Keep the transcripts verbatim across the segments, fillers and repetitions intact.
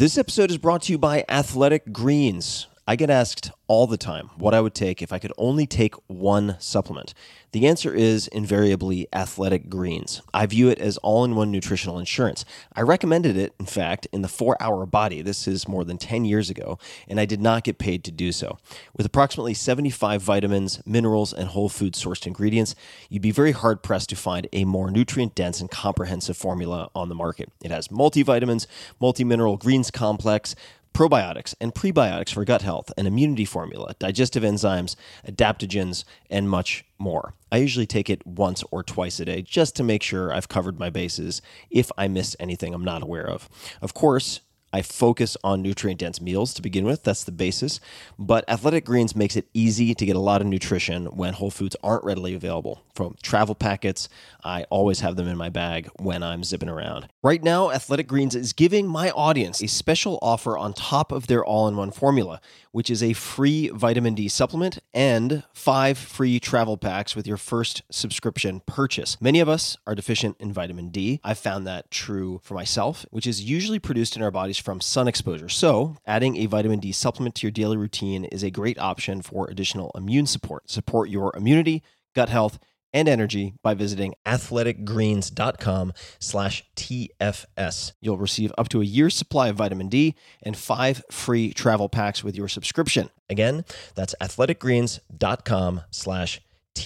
This episode is brought to you by Athletic Greens. I get asked all the time what I would take if I could only take one supplement. The answer is invariably Athletic Greens. I view it as all-in-one nutritional insurance. I recommended it, in fact, in the four hour Body. This is more than ten years ago, and I did not get paid to do so. With approximately seventy-five vitamins, minerals, and whole food sourced ingredients, you'd be very hard-pressed to find a more nutrient-dense and comprehensive formula on the market. It has multivitamins, multi-mineral greens complex, probiotics and prebiotics for gut health, an immunity formula, digestive enzymes, adaptogens, and much more. I usually take it once or twice a day just to make sure I've covered my bases if I missed anything I'm not aware of. Of course, I focus on nutrient-dense meals to begin with. That's the basis. But Athletic Greens makes it easy to get a lot of nutrition when whole foods aren't readily available. From travel packets, I always have them in my bag when I'm zipping around. Right now, Athletic Greens is giving my audience a special offer on top of their all-in-one formula, which is a free vitamin D supplement and five free travel packs with your first subscription purchase. Many of us are deficient in vitamin D. I've found that true for myself, which is usually produced in our bodies from sun exposure. So adding a vitamin D supplement to your daily routine is a great option for additional immune support. Support your immunity, gut health, and energy by visiting athleticgreens.com slash TFS. You'll receive up to a year's supply of vitamin D and five free travel packs with your subscription. Again, that's athleticgreens.com slash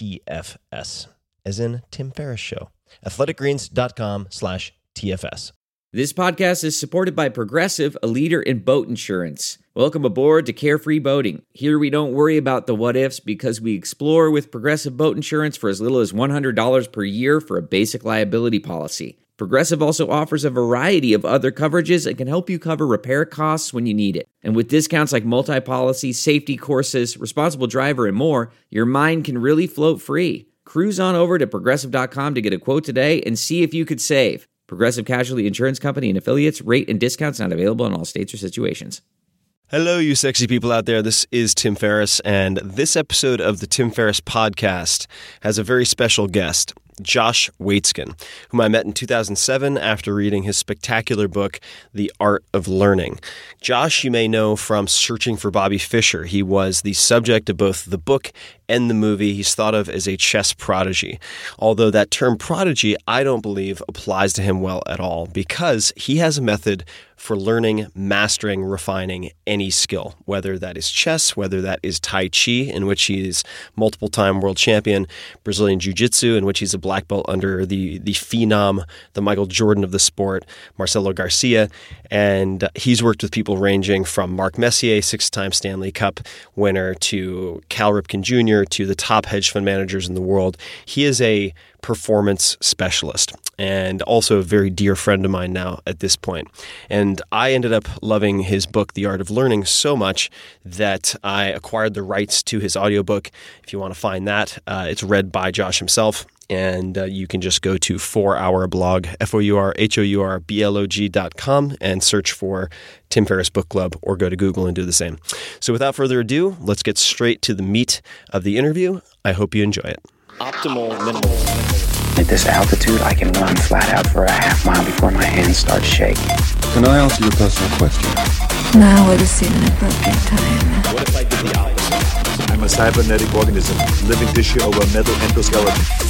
TFS, as in Tim Ferriss Show. athleticgreens.com slash TFS. This podcast is supported by Progressive, a leader in boat insurance. Welcome aboard to Carefree Boating. Here we don't worry about the what-ifs because we explore with Progressive Boat Insurance for as little as one hundred dollars per year for a basic liability policy. Progressive also offers a variety of other coverages and can help you cover repair costs when you need it. And with discounts like multi-policy, safety courses, responsible driver, and more, your mind can really float free. Cruise on over to progressive dot com to get a quote today and see if you could save. Progressive Casualty Insurance Company and affiliates. Rate and discounts not available in all states or situations. Hello, you sexy people out there. This is Tim Ferriss, and this episode of the Tim Ferriss Podcast has a very special guest, Josh Waitzkin, whom I met in two thousand seven after reading his spectacular book, The Art of Learning. Josh, you may know from Searching for Bobby Fischer. He was the subject of both the book and the movie. He's thought of as a chess prodigy, although that term prodigy, I don't believe, applies to him well at all, because he has a method for learning, mastering, refining any skill, whether that is chess, whether that is Tai Chi, in which he is multiple-time world champion, Brazilian Jiu-Jitsu, in which he's a black belt under the, the phenom, the Michael Jordan of the sport, Marcelo Garcia, and he's worked with people ranging from Mark Messier, six-time Stanley Cup winner, to Cal Ripken Junior, to the top hedge fund managers in the world. He is a performance specialist and also a very dear friend of mine now at this point. And I ended up loving his book, The Art of Learning, so much that I acquired the rights to his audiobook. If you want to find that, uh, it's read by Josh himself. And uh, you can just go to four hour blog, F O U R H O U R B L O G dot com, and search for Tim Ferriss Book Club, or go to Google and do the same. So without further ado, let's get straight to the meat of the interview. I hope you enjoy it. Optimal minimalism. At this altitude, I can run flat out for a half mile before my hands start shaking. Can I answer your personal question? Now would seem an appropriate time. What if I did the opposite? I'm a cybernetic organism, living tissue over metal endoskeleton.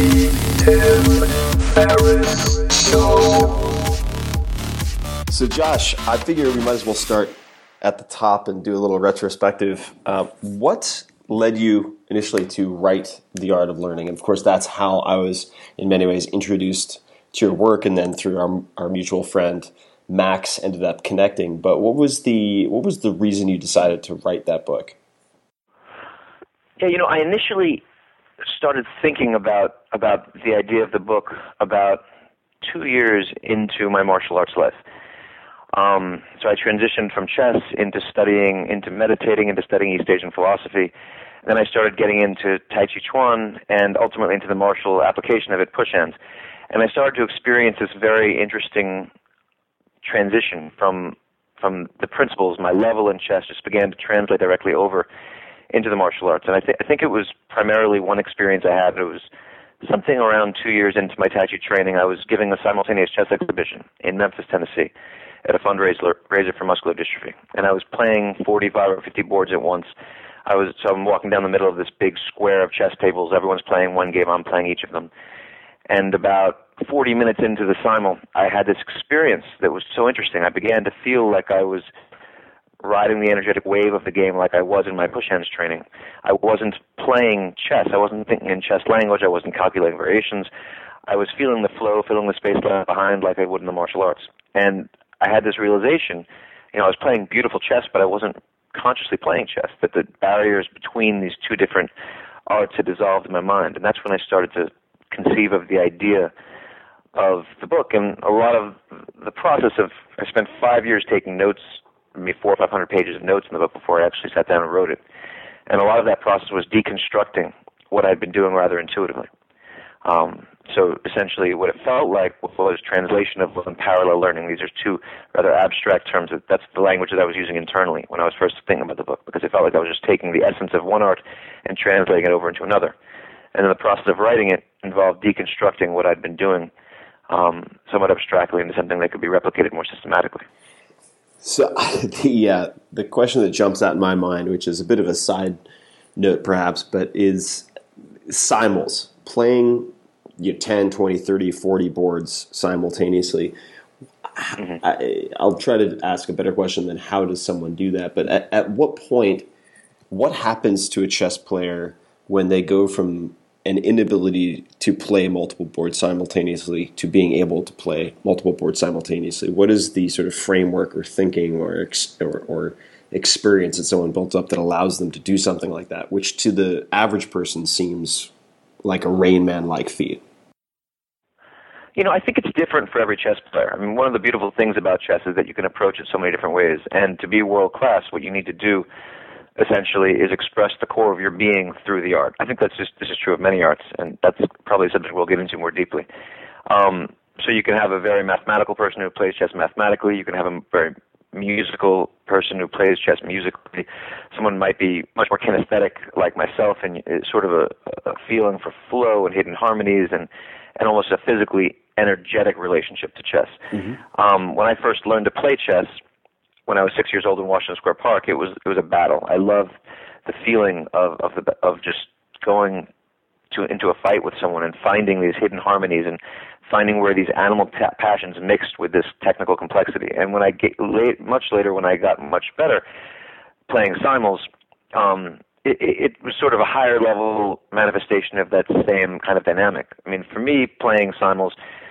So Josh, I figure we might as well start at the top and do a little retrospective. Uh, what led you initially to write The Art of Learning? And of course, that's how I was in many ways introduced to your work, and then through our, our mutual friend Max ended up connecting. But what was the what was the reason you decided to write that book? Yeah, you know, I initially started thinking about about the idea of the book about two years into my martial arts life. Um, so I transitioned from chess into studying, into meditating, into studying East Asian philosophy. Then I started getting into Tai Chi Chuan and ultimately into the martial application of it, push hands. And I started to experience this very interesting transition from from the principles. My level in chess just began to translate directly over into the martial arts. And I, th- I think it was primarily one experience I had. It was something around two years into my Tai Chi training. I was giving a simultaneous chess exhibition in Memphis, Tennessee. at a fundraiser raiser for muscular dystrophy. And I was playing forty-five or fifty boards at once. I was so I'm walking down the middle of this big square of chess tables. Everyone's playing one game. I'm playing each of them. And about forty minutes into the simul, I had this experience that was so interesting. I began to feel like I was riding the energetic wave of the game like I was in my push hands training. I wasn't playing chess. I wasn't thinking in chess language. I wasn't calculating variations. I was feeling the flow, feeling the space left behind like I would in the martial arts. And I had this realization, you know, I was playing beautiful chess, but I wasn't consciously playing chess, that the barriers between these two different arts had dissolved in my mind. And that's when I started to conceive of the idea of the book. And a lot of the process of, I spent five years taking notes, maybe four or five hundred pages of notes in the book before I actually sat down and wrote it. And a lot of that process was deconstructing what I'd been doing rather intuitively. Um, so essentially what it felt like was translation of and parallel learning. These are two rather abstract terms. That's the language that I was using internally when I was first thinking about the book, because it felt like I was just taking the essence of one art and translating it over into another. And then the process of writing it involved deconstructing what I'd been doing um, somewhat abstractly into something that could be replicated more systematically. So the uh, the question that jumps out in my mind, which is a bit of a side note perhaps, but is simuls, playing you know, ten, twenty, thirty, forty boards simultaneously. Mm-hmm. I, I'll try to ask a better question than how does someone do that, but at, at what point, what happens to a chess player when they go from an inability to play multiple boards simultaneously to being able to play multiple boards simultaneously? What is the sort of framework or thinking or ex, or, or experience that someone built up that allows them to do something like that, which to the average person seems like a Rain Man-like feat? You know, I think it's different for every chess player. I mean, one of the beautiful things about chess is that you can approach it so many different ways. And to be world-class, what you need to do essentially is express the core of your being through the art. I think that's just this is true of many arts, and that's probably something we'll get into more deeply. Um, so you can have a very mathematical person who plays chess mathematically. You can have a very musical person who plays chess musically. Someone might be much more kinesthetic like myself, and it's sort of a, a feeling for flow and hidden harmonies and, and almost a physically energetic relationship to chess. Mm-hmm. Um, when I first learned to play chess, when I was six years old in Washington Square Park, it was it was a battle. I loved the feeling of of the of just going to into a fight with someone and finding these hidden harmonies and finding where these animal ta- passions mixed with this technical complexity. And when I get late, much later, when I got much better playing simuls, um, it, it was sort of a higher level manifestation of that same kind of dynamic. I mean, for me, playing simuls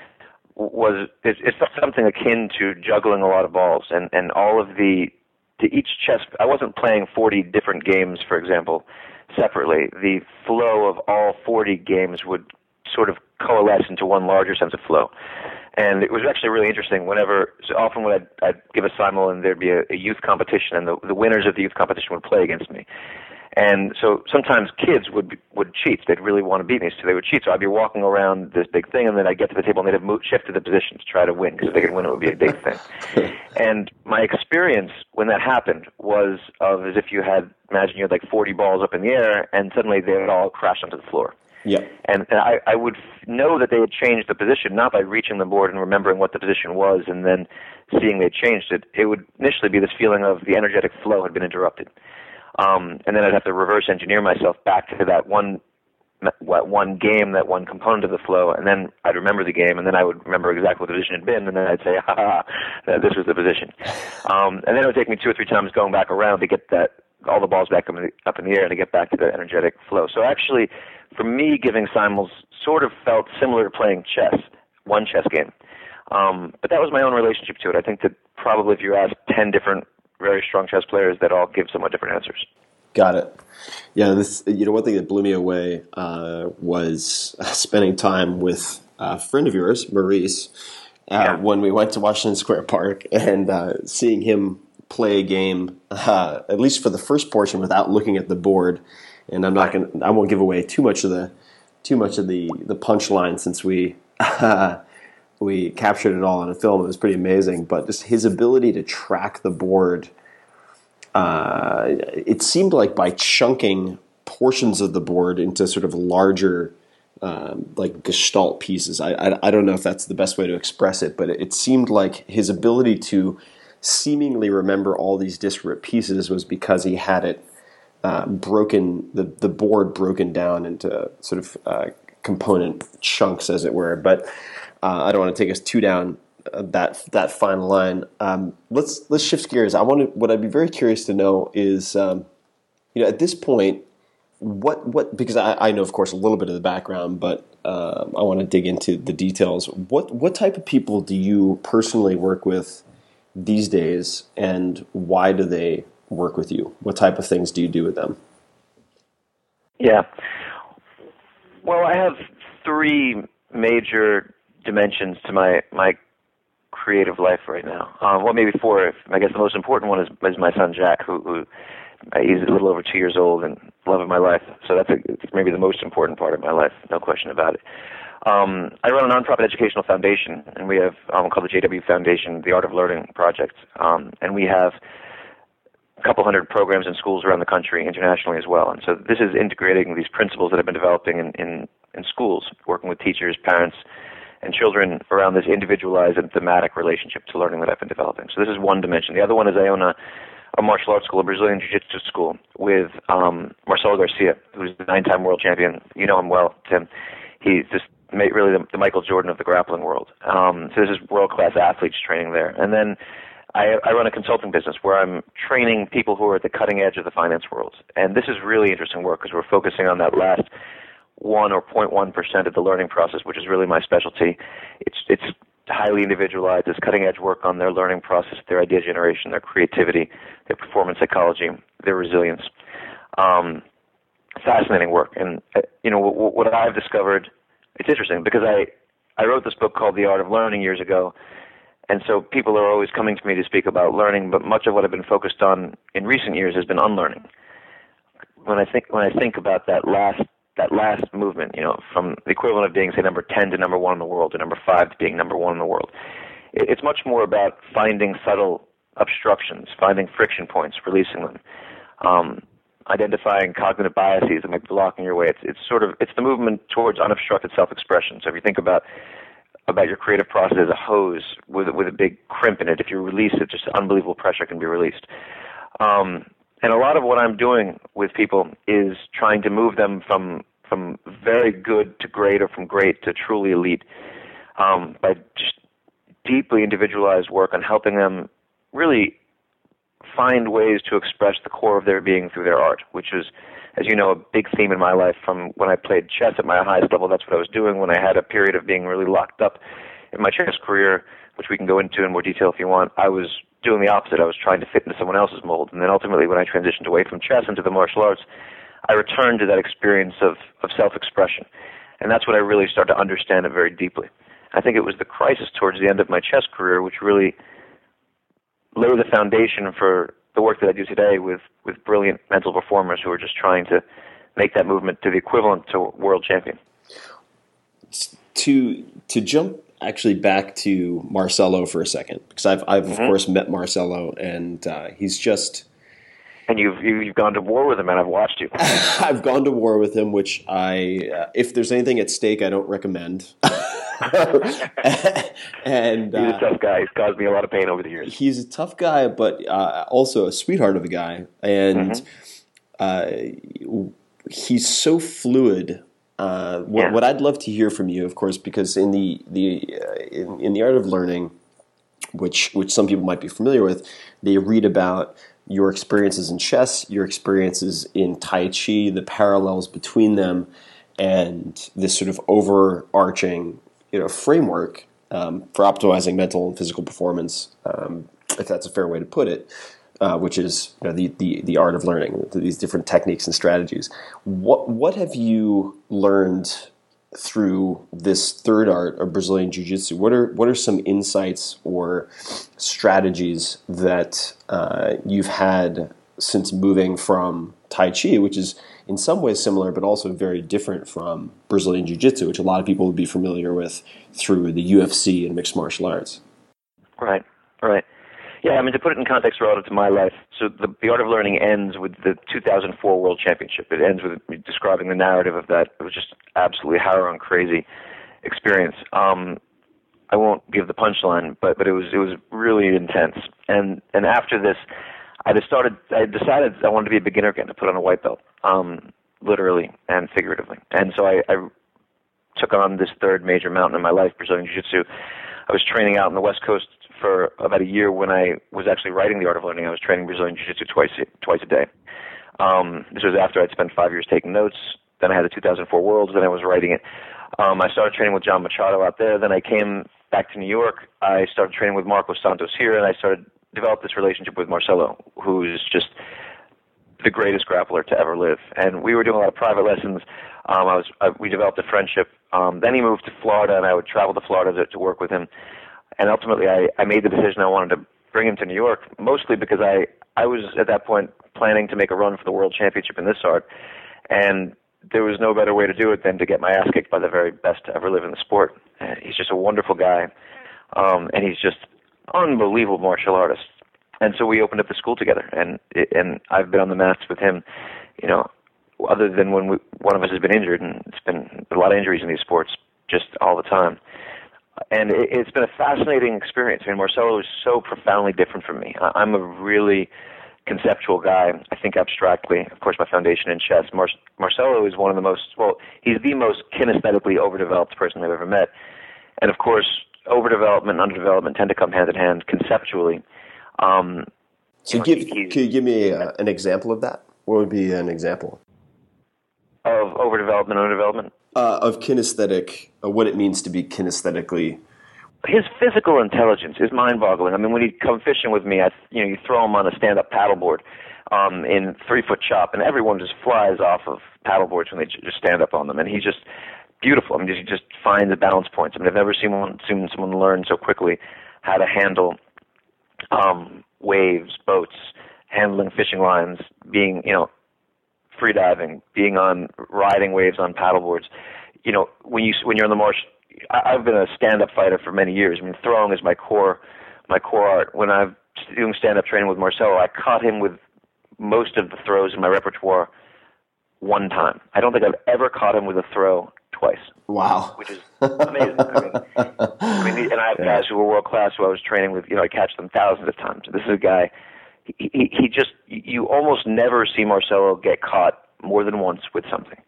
was it, it felt something akin to juggling a lot of balls, and, and all of the to each chess. I wasn't playing forty different games, for example, separately. The flow of all forty games would sort of coalesce into one larger sense of flow, and it was actually really interesting. Whenever, so often when I'd, I'd give a simul and there'd be a, a youth competition, and the, the winners of the youth competition would play against me. And so sometimes kids would would cheat. They'd really want to beat me, so they would cheat. So I'd be walking around this big thing, and then I'd get to the table, and they'd have moved, shifted the position to try to win, because if they could win, it would be a big thing. And my experience when that happened was of as if you had, imagine you had like forty balls up in the air, and suddenly they would all crash onto the floor. Yeah. And, and I, I would know that they had changed the position, not by reaching the board and remembering what the position was and then seeing they changed it. It would initially be this feeling of the energetic flow had been interrupted. Um, and then I'd have to reverse engineer myself back to that one what one game, that one component of the flow, and then I'd remember the game, and then I would remember exactly what the position had been, and then I'd say, ha ha, ha this was the position. Um, and then it would take me two or three times going back around to get that all the balls back up in the, up in the air and to get back to the energetic flow. So actually, for me, giving simuls sort of felt similar to playing chess, one chess game. Um, but that was my own relationship to it. I think that probably if you ask ten different very strong chess players, that all give somewhat different answers. Got it. Yeah, this, you know, one thing that blew me away uh, was spending time with a friend of yours, Maurice, uh, yeah. when we went to Washington Square Park, and uh, seeing him play a game, uh, at least for the first portion, without looking at the board. And I'm not going. I won't give away too much of the too much of the the punchline, since we uh, we captured it all on a film. It was pretty amazing. But just his ability to track the board. Uh, it seemed like by chunking portions of the board into sort of larger um, like gestalt pieces. I, I I don't know if that's the best way to express it, but it, it seemed like his ability to seemingly remember all these disparate pieces was because he had it uh, broken, the the board broken down into sort of uh, component chunks, as it were. But uh, I don't want to take us too down uh, that that fine line. Um, let's let's shift gears. I want to. What I'd be very curious to know is, um, you know, at this point, what what because I, I know, of course, a little bit of the background, but um, I want to dig into the details. What what type of people do you personally work with these days, and why do they work with you? What type of things do you do with them? Yeah. Well, I have three major dimensions to my, my creative life right now. Um, well, maybe four. I guess the most important one is, is my son, Jack, who, who uh, he's a little over two years old and love of my life. So that's a, it's maybe the most important part of my life, no question about it. Um, I run a nonprofit educational foundation, and we have um, called the J W Foundation, the Art of Learning Project, um, and we have a couple hundred programs in schools around the country, internationally as well. And so this is integrating these principles that I've been developing in, in, in schools, working with teachers, parents, and children around this individualized and thematic relationship to learning that I've been developing. So this is one dimension. The other one is I own a, a martial arts school, a Brazilian Jiu-Jitsu school, with um, Marcelo Garcia, who's the nine-time world champion. You know him well, Tim. He's just made really the, the Michael Jordan of the grappling world. Um, so this is world-class athletes training there. And then I, I run a consulting business where I'm training people who are at the cutting edge of the finance world. And this is really interesting work because we're focusing on that last one or zero point one percent of the learning process, which is really my specialty. It's it's highly individualized. It's cutting-edge work on their learning process, their idea generation, their creativity, their performance psychology, their resilience. Um, fascinating work. And, uh, you know, what, what I've discovered, it's interesting because I, I wrote this book called The Art of Learning years ago, and so people are always coming to me to speak about learning, but much of what I've been focused on in recent years has been unlearning. When I think when I think about that last that last movement, you know, from the equivalent of being, say, number ten to number one in the world, to number five to being number one in the world, it, it's much more about finding subtle obstructions, finding friction points, releasing them, um, identifying cognitive biases that might be blocking your way. It's it's sort of it's the movement towards unobstructed self-expression. So if you think about about your creative process as a hose with with a big crimp in it, if you release it, just unbelievable pressure can be released. Um, and a lot of what I'm doing with people is trying to move them from from very good to great, or from great to truly elite, um, by just deeply individualized work on helping them really find ways to express the core of their being through their art, which is, as you know, a big theme in my life. From when I played chess at my highest level, that's what I was doing. When I had a period of being really locked up in my chess career, which we can go into in more detail if you want, I was doing the opposite. I was trying to fit into someone else's mold. And then ultimately, when I transitioned away from chess into the martial arts, I returned to that experience of, of self-expression. And that's when I really started to understand it very deeply. I think it was the crisis towards the end of my chess career which really laid the foundation for the work that I do today with, with brilliant mental performers who are just trying to make that movement to the equivalent to world champion. To to jump actually back to Marcelo for a second, because I've I've mm-hmm. of course met Marcelo, and uh, he's just. And you've you've gone to war with him, and I've watched you. I've gone to war with him, which I, uh, if there's anything at stake, I don't recommend. and he's uh, a tough guy. He's caused me a lot of pain over the years. He's a tough guy, but uh, also a sweetheart of a guy, and mm-hmm. uh, he's so fluid. Uh, what, yeah. what I'd love to hear from you, of course, because in the the uh, in, in the Art of Learning, which which some people might be familiar with, they read about your experiences in chess, your experiences in Tai Chi, the parallels between them, and this sort of overarching, you know, framework um, for optimizing mental and physical performance, um, if that's a fair way to put it, uh, which is, you know, the, the the art of learning, these different techniques and strategies. What what have you learned through this third art of Brazilian Jiu-Jitsu? What are what are some insights or strategies that uh, you've had since moving from Tai Chi, which is in some ways similar, but also very different from Brazilian Jiu-Jitsu, which a lot of people would be familiar with through the U F C and mixed martial arts? Right, right. Yeah, I mean, to put it in context relative to my life, so the, the Art of Learning ends with the two thousand four World Championship. It ends with me describing the narrative of that. It was just absolutely harrowing, crazy experience. Um, I won't give the punchline, but but it was it was really intense. And and after this, I just started. I decided I wanted to be a beginner again, to put on a white belt, um, literally and figuratively. And so I, I took on this third major mountain in my life, Brazilian Jiu-Jitsu. I was training out on the West Coast for about a year when I was actually writing The Art of Learning. I was training Brazilian Jiu-Jitsu twice twice a day. Um, this was after I'd spent five years taking notes. Then I had the two thousand four Worlds. Then I was writing it. Um, I started training with John Machado out there. Then I came back to New York. I started training with Marcos Santos here, and I started developed this relationship with Marcelo, who's just the greatest grappler to ever live. And we were doing a lot of private lessons. Um, I was I, we developed a friendship. Um, then he moved to Florida, and I would travel to Florida to, to work with him. And ultimately, I, I made the decision I wanted to bring him to New York, mostly because I, I was at that point planning to make a run for the World Championship in this art. And there was no better way to do it than to get my ass kicked by the very best to ever live in the sport. And he's just a wonderful guy, um, and he's just unbelievable martial artist. And so we opened up the school together, and and I've been on the mats with him, you know, other than when we, one of us has been injured, and it's been a lot of injuries in these sports just all the time. And it, it's been a fascinating experience. I mean, Marcelo is so profoundly different from me. I, I'm a really conceptual guy. I think abstractly. Of course, my foundation in chess. Mar- Marcelo is one of the most, well, he's the most kinesthetically overdeveloped person I've ever met. And of course, overdevelopment and underdevelopment tend to come hand in hand conceptually. Um, so give, could you give me a, an example of that? What would be an example? Of overdevelopment and underdevelopment? Uh, of kinesthetic, uh, what it means to be kinesthetically. His physical intelligence is mind-boggling. I mean, when he'd come fishing with me, I, you know, you throw him on a stand-up paddleboard um, in three-foot chop, and everyone just flies off of paddleboards when they just stand up on them. And he's just beautiful. I mean, he just finds the balance points. I mean, I've never seen, one, seen someone learn so quickly how to handle um, waves, boats, handling fishing lines, being, you know, free diving, being on riding waves on paddleboards. You know, when you when you're in the marsh. I've been a stand-up fighter for many years. I mean, throwing is my core, my core art. When I'm doing stand-up training with Marcelo, I caught him with most of the throws in my repertoire one time. I don't think I've ever caught him with a throw twice. Wow, which is amazing. I mean, I mean, and I have guys who were world class who I was training with. You know, I catch them thousands of times. This is a guy. He, he, he just you almost never see Marcelo get caught more than once with something.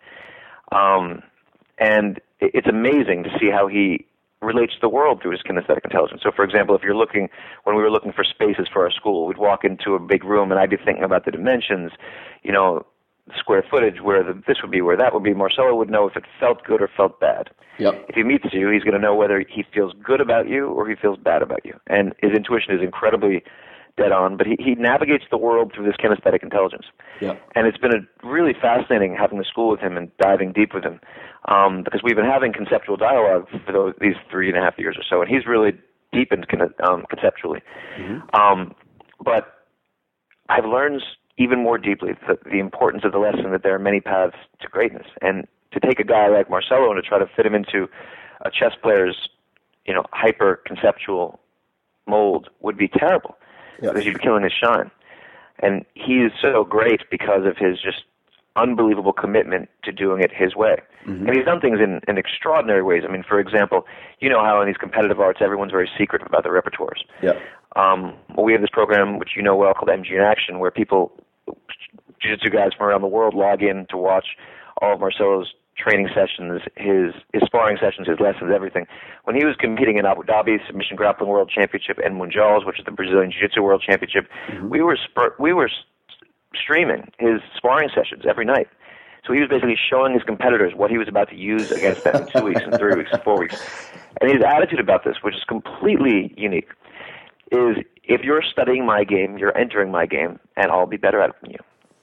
Um, and it's amazing to see how he relates to the world through his kinesthetic intelligence. So, for example, if you're looking, when we were looking for spaces for our school, we'd walk into a big room and I'd be thinking about the dimensions, you know, square footage, where the, this would be, where that would be. Marcelo would know if it felt good or felt bad. Yep. If he meets you, he's going to know whether he feels good about you or he feels bad about you. And his intuition is incredibly dead on, but he, he navigates the world through this kinesthetic intelligence. Yep. And it's been a really fascinating having the school with him and diving deep with him, um, because we've been having conceptual dialogue for those, these three and a half years or so, and he's really deepened um, conceptually. Mm-hmm. Um, but I've learned even more deeply the, the importance of the lesson that there are many paths to greatness, and to take a guy like Marcelo and to try to fit him into a chess player's, you know, hyper-conceptual mold would be terrible. Yep. Because you'd be killing his shine. And he is so great because of his just unbelievable commitment to doing it his way. Mm-hmm. And he's done things in, in extraordinary ways. I mean, for example, you know how in these competitive arts everyone's very secret about their repertoires. Yep. Um, well, we have this program, which you know well, called M G in Action, where people, jiu-jitsu guys from around the world, log in to watch all of Marcelo's training sessions, his his sparring sessions, his lessons, everything. When he was competing in Abu Dhabi Submission Grappling World Championship and Mundials, which is the Brazilian Jiu-Jitsu World Championship, mm-hmm. we were sp- we were streaming his sparring sessions every night. So he was basically showing his competitors what he was about to use against them in two weeks, and three weeks, and four weeks. And his attitude about this, which is completely unique, is if you're studying my game, you're entering my game, and I'll be better at it than you.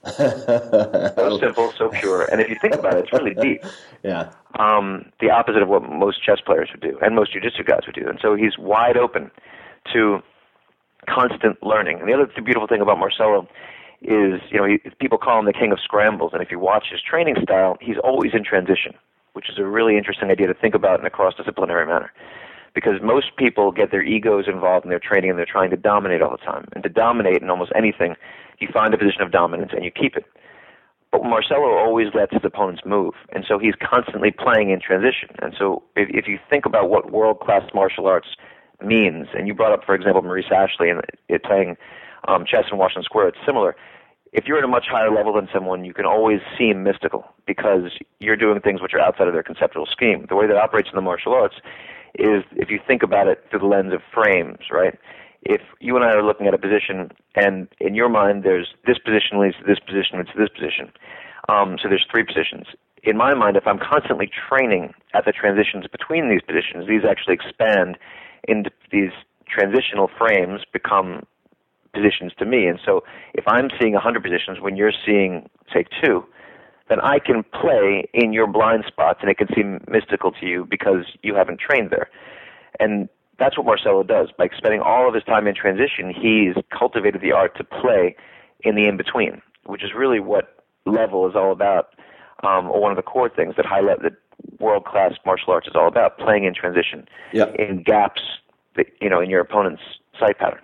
So simple, so pure, and if you think about it, it's really deep. Yeah. Um, the opposite of what most chess players would do, and most jiu-jitsu guys would do. And so he's wide open to constant learning. And the other beautiful thing about Marcelo is, you know, he, people call him the king of scrambles. And if you watch his training style, he's always in transition, which is a really interesting idea to think about in a cross-disciplinary manner. because most people get their egos involved in their training and they're trying to dominate all the time. And to dominate in almost anything, you find a position of dominance and you keep it. But Marcelo always lets his opponents move, and so he's constantly playing in transition. And so if, if you think about what world-class martial arts means, and you brought up, for example, Maurice Ashley and it playing um, chess in Washington Square, it's similar. If you're at a much higher level than someone, you can always seem mystical because you're doing things which are outside of their conceptual scheme. The way that operates in the martial arts is, if you think about it through the lens of frames, right? If you and I are looking at a position, and in your mind there's this position leads to this position leads to this position, um, so there's three positions. In my mind, if I'm constantly training at the transitions between these positions, these actually expand into these transitional frames, become positions to me. And so if I'm seeing one hundred positions when you're seeing, say, two, then I can play in your blind spots, and it can seem mystical to you because you haven't trained there. And that's what Marcelo does. By spending all of his time in transition, he's cultivated the art to play in the in-between, which is really what level is all about, um, or one of the core things that highlight that world-class martial arts is all about, playing in transition, yeah. in gaps, that, you know, in your opponent's sight pattern.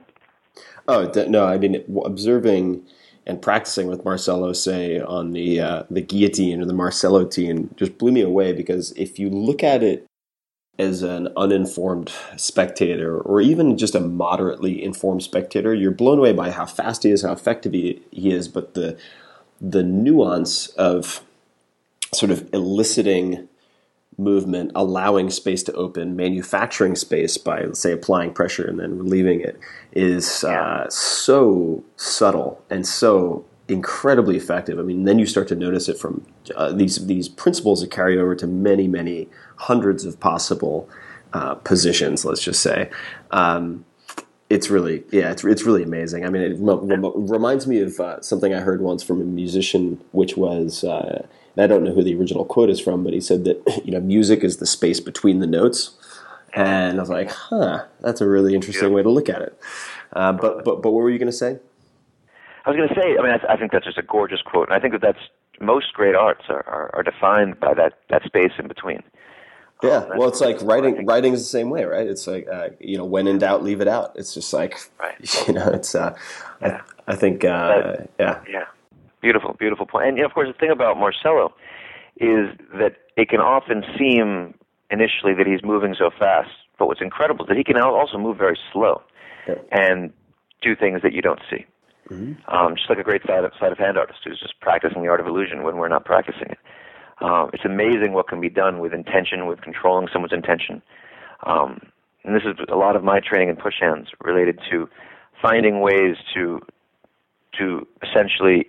Oh, no, I mean, observing and practicing with Marcelo, say, on the uh, the guillotine or the Marcelo team, just blew me away, because if you look at it as an uninformed spectator, or even just a moderately informed spectator, you're blown away by how fast he is, how effective he, he is, but the the nuance of sort of eliciting movement, allowing space to open, manufacturing space by, let's say, applying pressure and then relieving it, is uh, so subtle and so incredibly effective. I mean, then you start to notice it from uh, these these principles that carry over to many, many hundreds of possible uh, positions, let's just say. Um, it's really, yeah, it's it's really amazing. I mean, it rem- reminds me of uh, something I heard once from a musician, which was, uh, and I don't know who the original quote is from, but he said that, you know, music is the space between the notes. And I was like, huh, that's a really interesting way to look at it. Uh, but, but, but what were you going to say? I was going to say, I mean, I, I think that's just a gorgeous quote. And I think that that's, most great arts are, are, are defined by that, that space in between. Yeah, um, well, it's like writing. Writing is the same way, right? It's like, uh, you know, when in doubt, leave it out. It's just like, right. you know, it's, uh, yeah. I, I think, uh, that, yeah. Yeah, beautiful, beautiful point. And, you know, of course, the thing about Marcelo is that it can often seem initially that he's moving so fast, but what's incredible is that he can also move very slow yeah. and do things that you don't see. Mm-hmm. Um, just like a great sleight of, sleight of hand artist who's just practicing the art of illusion when we're not practicing it. Um, it's amazing what can be done with intention, with controlling someone's intention. Um, and this is a lot of my training in push hands related to finding ways to to essentially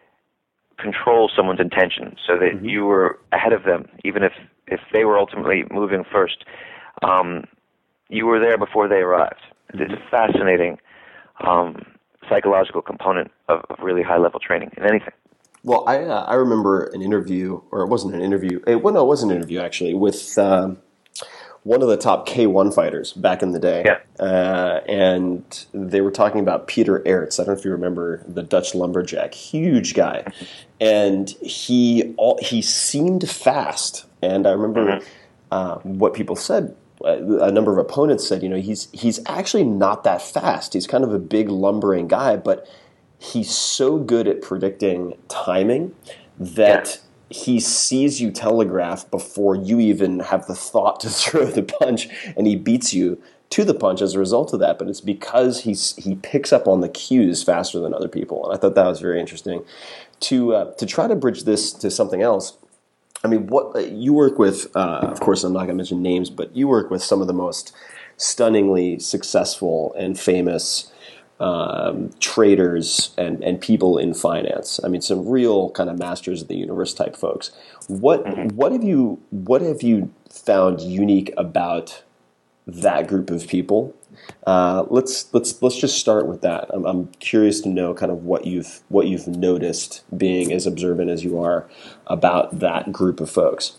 control someone's intention so that mm-hmm. you were ahead of them, even if, if they were ultimately moving first. Um, you were there before they arrived. Mm-hmm. It's a fascinating um, psychological component of, of really high-level training in anything. Well, I uh, I remember an interview, or it wasn't an interview. It, well, no, it was an interview actually with um, one of the top K one fighters back in the day. Yeah. Uh, and they were talking about Peter Aerts. I don't know if you remember, the Dutch lumberjack, huge guy, and he all, he seemed fast. And I remember mm-hmm. uh, what people said. A number of opponents said, you know, he's he's actually not that fast. He's kind of a big lumbering guy, but he's so good at predicting timing that yeah. he sees you telegraph before you even have the thought to throw the punch, and he beats you to the punch as a result of that. But it's because he's he picks up on the cues faster than other people, and I thought that was very interesting. To uh, to try to bridge this to something else, I mean, what you work with, uh, of course, I'm not going to mention names, but you work with some of the most stunningly successful and famous Um, traders and, and people in finance. I mean, some real kind of masters of the universe type folks. What what have you what have you found unique about that group of people? Uh, let's let's let's just start with that. I'm, I'm curious to know kind of what you've what you've noticed, being as observant as you are, about that group of folks.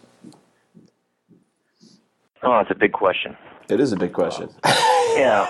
Oh, it's a big question. It is a big question. Yeah.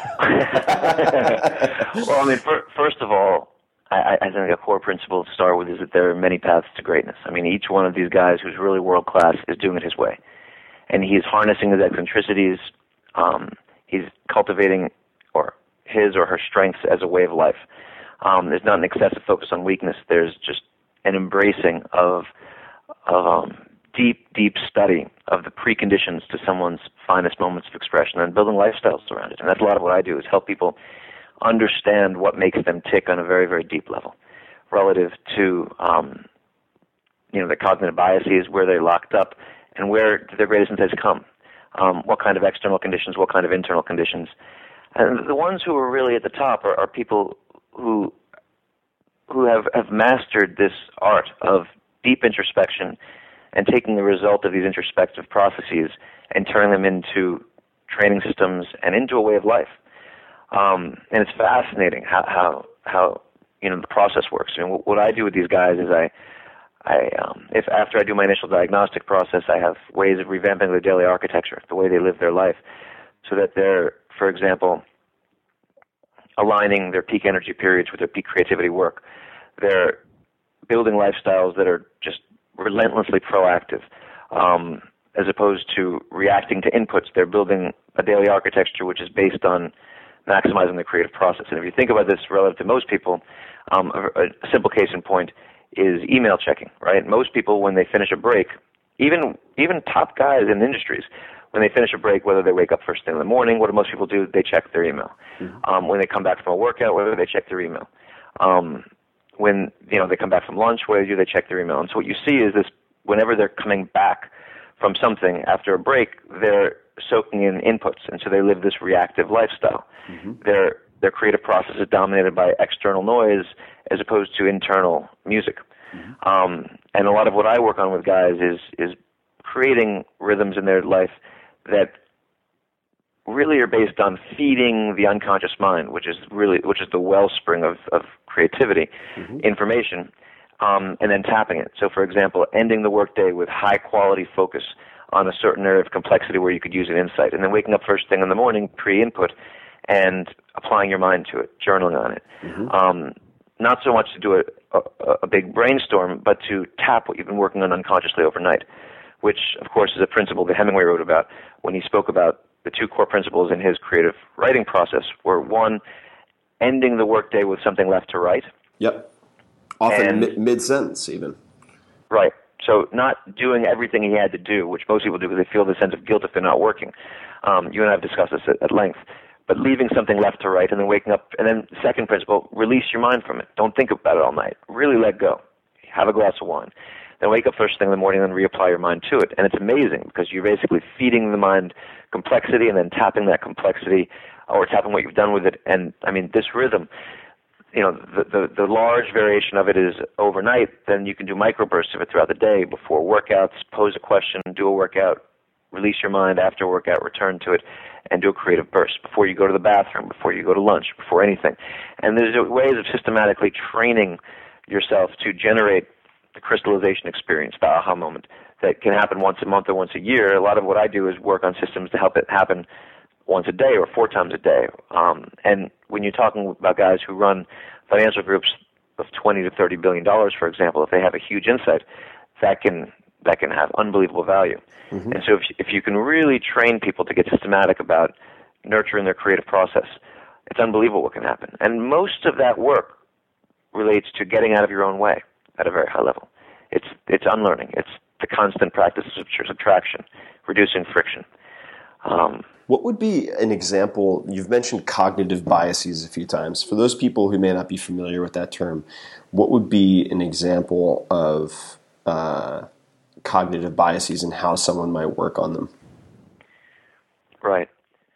Well, I mean, for, first of all, I, I think a core principle to start with is that there are many paths to greatness. I mean, each one of these guys who's really world-class is doing it his way. And he's harnessing his eccentricities, um, he's cultivating or his or her strengths as a way of life. Um, there's not an excessive focus on weakness. There's just an embracing of, of um, deep, deep study of the preconditions to someone's finest moments of expression and building lifestyles around it. And that's a lot of what I do, is help people understand what makes them tick on a very, very deep level relative to, um, you know, the cognitive biases, where they're locked up, and where do their greatest insights come. Um, what kind of external conditions, what kind of internal conditions. And the ones who are really at the top are, are people who who have, have mastered this art of deep introspection and taking the result of these introspective processes and turning them into training systems and into a way of life. Um, and it's fascinating how, how, how, you know, the process works. I mean, what I do with these guys is I, I, um, if after I do my initial diagnostic process, I have ways of revamping their daily architecture, the way they live their life, so that they're, for example, aligning their peak energy periods with their peak creativity work. They're building lifestyles that are just relentlessly proactive, um, as opposed to reacting to inputs. They're building a daily architecture which is based on maximizing the creative process. And if you think about this relative to most people, um, a, a simple case in point is email checking, right? Most people, when they finish a break, even even top guys in industries, when they finish a break, whether they wake up first thing in the morning, what do most people do? They check their email. Mm-hmm. Um, when they come back from a workout, whether they check their email. Um, when you know they come back from lunch, what do they do? They check their email. And so what you see is this: whenever they're coming back from something after a break, they're soaking in inputs, and so they live this reactive lifestyle. Mm-hmm. Their their creative process is dominated by external noise as opposed to internal music. Mm-hmm. Um, and a lot of what I work on with guys is is creating rhythms in their life that really are based on feeding the unconscious mind, which is really which is the wellspring of, of creativity, mm-hmm. information, um, and then tapping it. So, for example, ending the workday with high quality focus on a certain area of complexity where you could use an insight, and then waking up first thing in the morning, pre-input, and applying your mind to it, journaling on it. Mm-hmm. Um, not so much to do a, a, a big brainstorm, but to tap what you've been working on unconsciously overnight, which, of course, is a principle that Hemingway wrote about when he spoke about the two core principles in his creative writing process were, one, ending the workday with something left to write. Yep. Often and, mi- mid-sentence, even. Right. So not doing everything he had to do, which most people do because they feel the sense of guilt if they're not working. Um, you and I have discussed this at, at length. But leaving something left to write and then waking up. And then second principle, release your mind from it. Don't think about it all night. Really let go. Have a glass of wine. Then wake up first thing in the morning and reapply your mind to it. And it's amazing because you're basically feeding the mind complexity and then tapping that complexity or tapping what you've done with it. And, I mean, this rhythm, you know, the, the, the large variation of it is overnight. Then you can do microbursts of it throughout the day before workouts, pose a question, do a workout, release your mind after workout, return to it, and do a creative burst before you go to the bathroom, before you go to lunch, before anything. And there's ways of systematically training yourself to generate the crystallization experience, the aha moment, that can happen once a month or once a year. A lot of what I do is work on systems to help it happen once a day or four times a day. Um, and when you're talking about guys who run financial groups of twenty to thirty billion dollars, for example, if they have a huge insight, that can that can have unbelievable value. Mm-hmm. And so if if you can really train people to get systematic about nurturing their creative process, it's unbelievable what can happen. And most of that work relates to getting out of your own way at a very high level. It's it's unlearning. It's the constant practice of subtraction, reducing friction. Um, what would be an example? You've mentioned cognitive biases a few times. For those people who may not be familiar with that term, what would be an example of uh, cognitive biases and how someone might work on them? Right.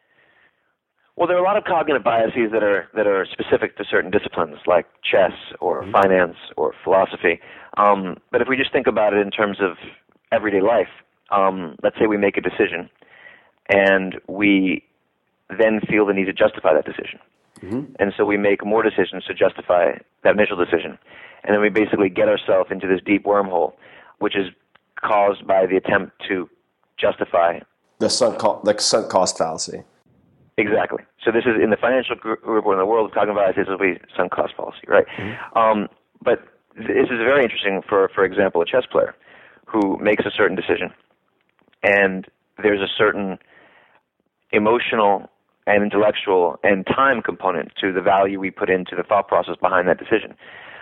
Well, there are a lot of cognitive biases that are that are specific to certain disciplines, like chess or mm-hmm. finance or philosophy. Um, but if we just think about it in terms of everyday life, um, let's say we make a decision, and we then feel the need to justify that decision. Mm-hmm. And so we make more decisions to justify that initial decision. And then we basically get ourselves into this deep wormhole, which is caused by the attempt to justify the sunk co- the sunk cost fallacy. Exactly. So this is in the financial group or in the world of cognitive bias, this will be sunk cost fallacy, right? Mm-hmm. Um, but this is very interesting for, for example, a chess player who makes a certain decision, and there's a certain emotional and intellectual and time component to the value we put into the thought process behind that decision.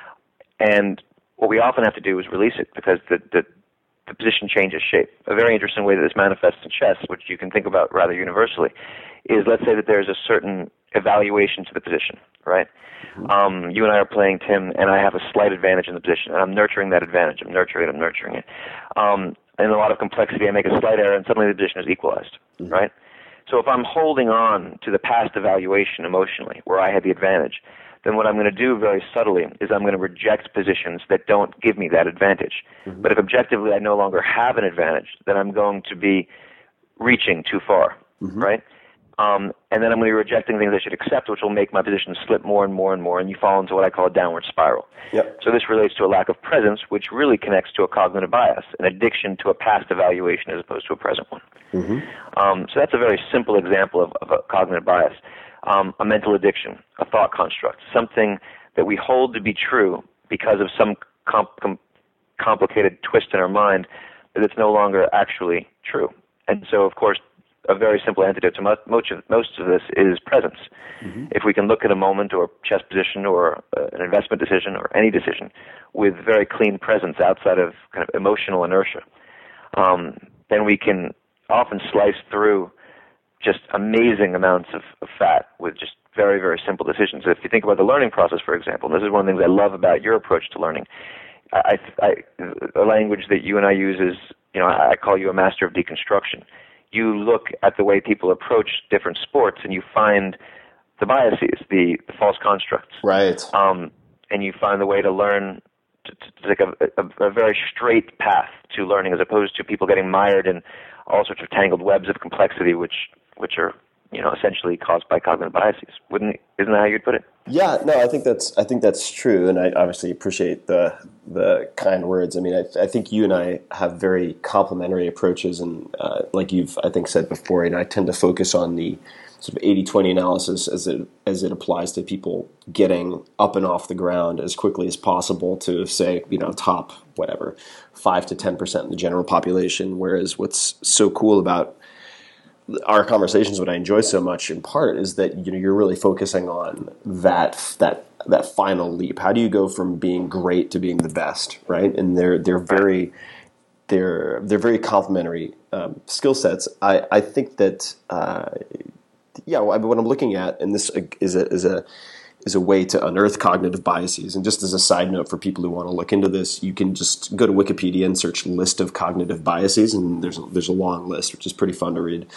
And what we often have to do is release it because the, the, the position changes shape. A very interesting way that this manifests in chess, which you can think about rather universally, is let's say that there's a certain evaluation to the position, right? Mm-hmm. Um, you and I are playing, Tim, and I have a slight advantage in the position, and I'm nurturing that advantage. I'm nurturing it, I'm nurturing it. Um, in a lot of complexity, I make a slight error, and suddenly the position is equalized, mm-hmm. right? So if I'm holding on to the past evaluation emotionally, where I had the advantage, then what I'm going to do very subtly is I'm going to reject positions that don't give me that advantage. Mm-hmm. But if objectively I no longer have an advantage, then I'm going to be reaching too far, mm-hmm. right? Um, and then I'm going to be rejecting things I should accept, which will make my position slip more and more and more, and you fall into what I call a downward spiral. Yep. So this relates to a lack of presence, which really connects to a cognitive bias, an addiction to a past evaluation as opposed to a present one. Mm-hmm. Um, so that's a very simple example of, of a cognitive bias. Um, a mental addiction, a thought construct, something that we hold to be true because of some com- com- complicated twist in our mind, but it's no longer actually true. And so, of course, a very simple antidote to most of, most of this is presence. Mm-hmm. If we can look at a moment or chess position or uh, an investment decision or any decision with very clean presence outside of kind of emotional inertia, um, then we can often slice through just amazing amounts of, of fat with just very, very simple decisions. If you think about the learning process, for example, and this is one of the things I love about your approach to learning, I, I, a language that you and I use is, you know, I call you a master of deconstruction. You look at the way people approach different sports and you find the biases, the, the false constructs. Right. Um, and you find the way to learn to, to take a, a, a very straight path to learning as opposed to people getting mired in all sorts of tangled webs of complexity, which which are, you know, essentially caused by cognitive biases. Wouldn't isn't that how you'd put it? Yeah, no, I think that's I think that's true, and I obviously appreciate the the kind words. I mean, I, I think you and I have very complementary approaches, and uh, like you've I think said before, and I tend to focus on the sort of eighty twenty analysis as it as it applies to people getting up and off the ground as quickly as possible to, say, you know, top whatever five to ten percent of the general population. Whereas what's so cool about our conversations, what I enjoy so much in part, is that, you know, you're really focusing on that that that final leap. How do you go from being great to being the best, right? And they're they're very they're they're very complementary um, skill sets. I I think that uh, yeah, what I'm looking at, and this is a is a is a way to unearth cognitive biases. And just as a side note for people who want to look into this, you can just go to Wikipedia and search list of cognitive biases, and there's a, there's a long list, which is pretty fun to read.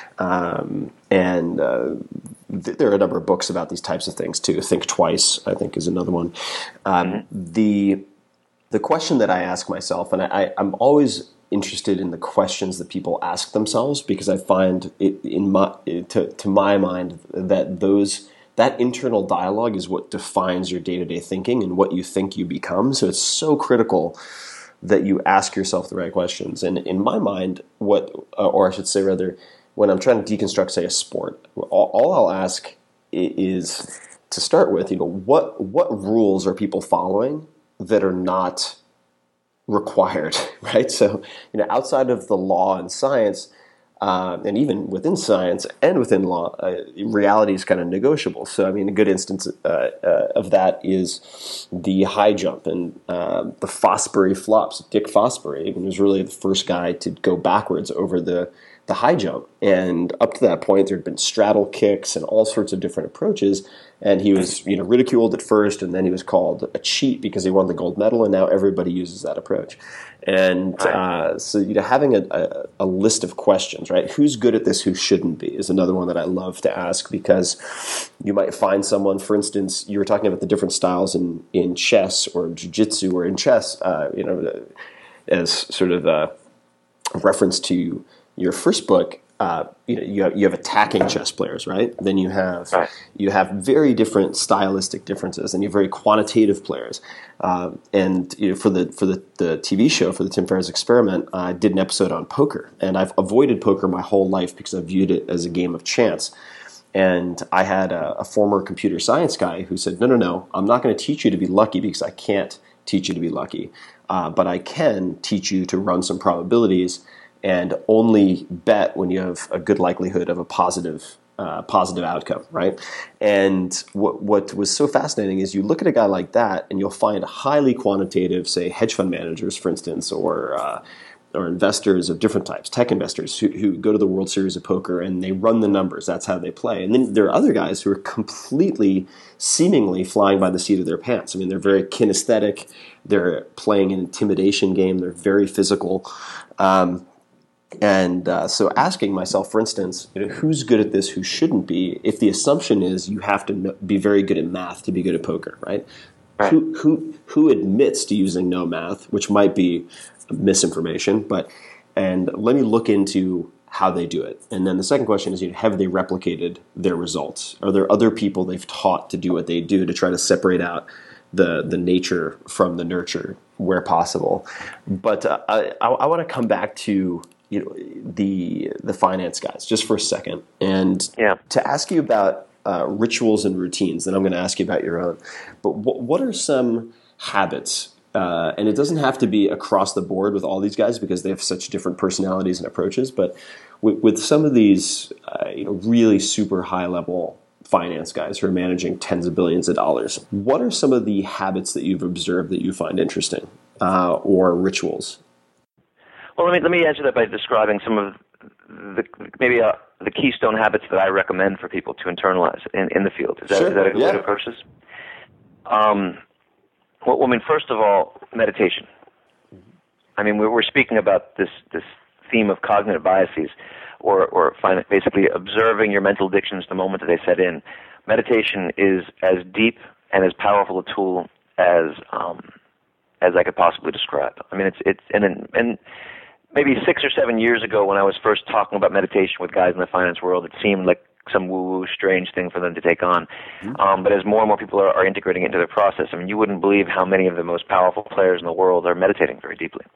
Um, and uh, th- there are a number of books about these types of things too. Think Twice, I think, is another one. Um, the the question that I ask myself, and I, I, I'm always interested in the questions that people ask themselves, because I find it in my to to my mind that those that internal dialogue is what defines your day-to-day thinking and what you think you become. So it's so critical that you ask yourself the right questions. And in my mind, what, or I should say rather, when I'm trying to deconstruct, say, a sport, all, all I'll ask is, to start with, you know, what what rules are people following that are not required, right? So, you know, outside of the law and science, Uh, and even within science and within law, uh, reality is kind of negotiable. So, I mean, a good instance uh, uh, of that is the high jump and uh, the Fosbury flops. Dick Fosbury was really the first guy to go backwards over the, the high jump. And up to that point, there had been straddle kicks and all sorts of different approaches. And he was, you know, ridiculed at first, and then he was called a cheat because he won the gold medal, and now everybody uses that approach. And uh, so, you know, having a, a, a list of questions, right? Who's good at this? Who shouldn't be? Is another one that I love to ask, because you might find someone. For instance, you were talking about the different styles in, in chess or jiu-jitsu or in chess, uh, you know, as sort of a reference to your first book. Uh, you know, you have, you have attacking chess players, right? Then you have right. you have very different stylistic differences, and you have very quantitative players. Um, and you know, for the for the, the T V show, for the Tim Ferriss Experiment, I did an episode on poker, and I've avoided poker my whole life because I viewed it as a game of chance. And I had a, a former computer science guy who said, "No, no, no, I'm not going to teach you to be lucky because I can't teach you to be lucky, uh, but I can teach you to run some probabilities." And only bet when you have a good likelihood of a positive uh, positive outcome, right? And what what was so fascinating is you look at a guy like that, and you'll find highly quantitative, say, hedge fund managers, for instance, or uh, or investors of different types, tech investors who, who go to the World Series of Poker and they run the numbers. That's how they play. And then there are other guys who are completely, seemingly flying by the seat of their pants. I mean, they're very kinesthetic. They're playing an intimidation game. They're very physical. Um, and uh, so asking myself, for instance, you know, who's good at this, who shouldn't be, if the assumption is you have to be very good at math to be good at poker, right? Right. Who, who, who admits to using no math, which might be misinformation, but and let me look into how they do it. And then the second question is, you know, have they replicated their results? Are there other people they've taught to do what they do to try to separate out the the nature from the nurture where possible? But uh, I, I want to come back to you know the the finance guys just for a second, and yeah. to ask you about uh, rituals and routines. Then I'm going to ask you about your own. But what what are some habits? Uh, and it doesn't have to be across the board with all these guys because they have such different personalities and approaches. But with, with some of these, uh, you know, really super high level finance guys who are managing tens of billions of dollars, what are some of the habits that you've observed that you find interesting, uh, or rituals? Well, let me let me answer that by describing some of the maybe uh, the keystone habits that I recommend for people to internalize in, in the field. Is that, sure. is that a good yeah. way to approach this? Um. Well, I mean, first of all, meditation. I mean, we're speaking about this, this theme of cognitive biases, or, or basically observing your mental addictions the moment that they set in. Meditation is as deep and as powerful a tool as um, as I could possibly describe. I mean, it's it's and and maybe six or seven years ago, when I was first talking about meditation with guys in the finance world, it seemed like some woo-woo, strange thing for them to take on. Mm-hmm. Um, but as more and more people are, are integrating it into their process, I mean, you wouldn't believe how many of the most powerful players in the world are meditating very deeply.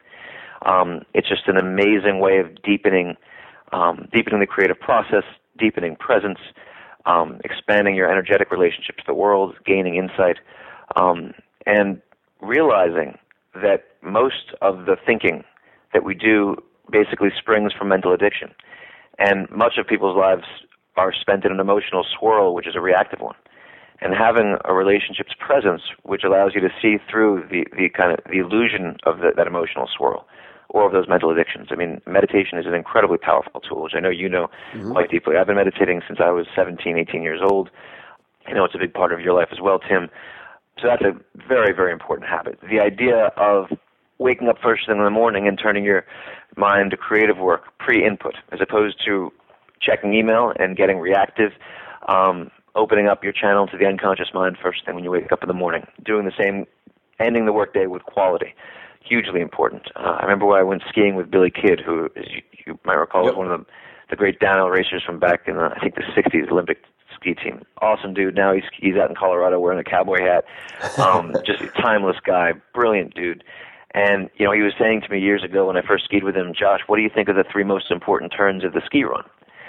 Um, it's just an amazing way of deepening, um, deepening the creative process, deepening presence, um, expanding your energetic relationship to the world, gaining insight, um, and realizing that most of the thinking that we do basically springs from mental addiction. And much of people's lives are spent in an emotional swirl, which is a reactive one. And having a relationship's presence, which allows you to see through the, the kind of the illusion of the, that emotional swirl or of those mental addictions. I mean, meditation is an incredibly powerful tool, which I know you know mm-hmm. quite deeply. I've been meditating since I was seventeen, eighteen years old. I know it's a big part of your life as well, Tim. So that's a very, very important habit. The idea of waking up first thing in the morning and turning your mind to creative work, pre-input, as opposed to checking email and getting reactive, um, opening up your channel to the unconscious mind first thing when you wake up in the morning, doing the same, ending the workday with quality, hugely important. Uh, I remember when I went skiing with Billy Kidd, who, as you, you might recall, yep. was one of the, the great downhill racers from back in, the, I think, the sixties Olympic ski team. Awesome dude. Now he's, he's out in Colorado wearing a cowboy hat. Um, just a timeless guy, brilliant dude. And, you know, he was saying to me years ago when I first skied with him, Josh, what do you think are the three most important turns of the ski run?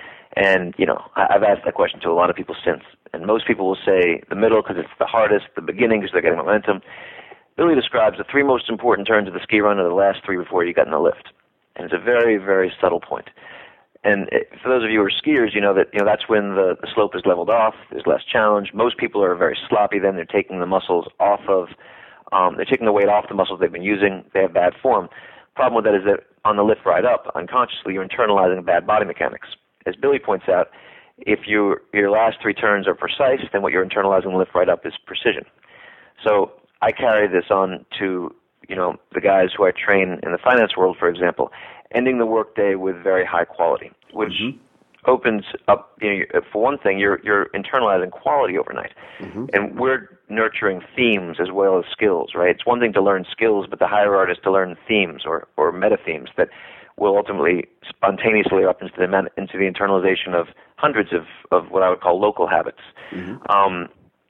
And, you know, I've asked that question to a lot of people since. And most people will say the middle because it's the hardest, the beginning because they're getting momentum. Billy describes the three most important turns of the ski run are the last three before you get in the lift. And it's a very, very subtle point. And it, for those of you who are skiers, you know that you know that's when the, the slope is leveled off, there's less challenge. Most people are very sloppy then. They're taking the muscles off of, um, they're taking the weight off the muscles they've been using. They have bad form. Problem with that is that on the lift ride up, unconsciously, you're internalizing bad body mechanics. As Billy points out, if you, your last three turns are precise, then what you're internalizing the lift right up is precision. So I carry this on to, you know, the guys who I train in the finance world, for example, ending the workday with very high quality, which mm-hmm. opens up, you know, for one thing, you're, you're internalizing quality overnight. Mm-hmm. And we're nurturing themes as well as skills, right? It's one thing to learn skills, but the higher art is to learn themes or, or meta-themes that will ultimately spontaneously up into the into the internalization of hundreds of, of what I would call local habits. Mm-hmm. Um,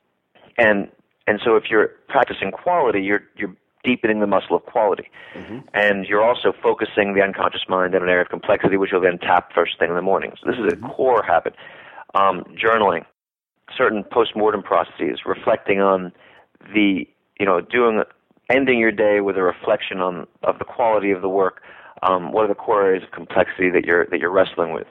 and and so if you're practicing quality, you're you're deepening the muscle of quality. Mm-hmm. And you're also focusing the unconscious mind in an area of complexity, which you'll then tap first thing in the morning. So this is a mm-hmm. core habit. Um, journaling, certain post-mortem processes, reflecting on the, you know, doing, ending your day with a reflection on of the quality of the work. Um, what are the core areas of complexity that you're that you're wrestling with?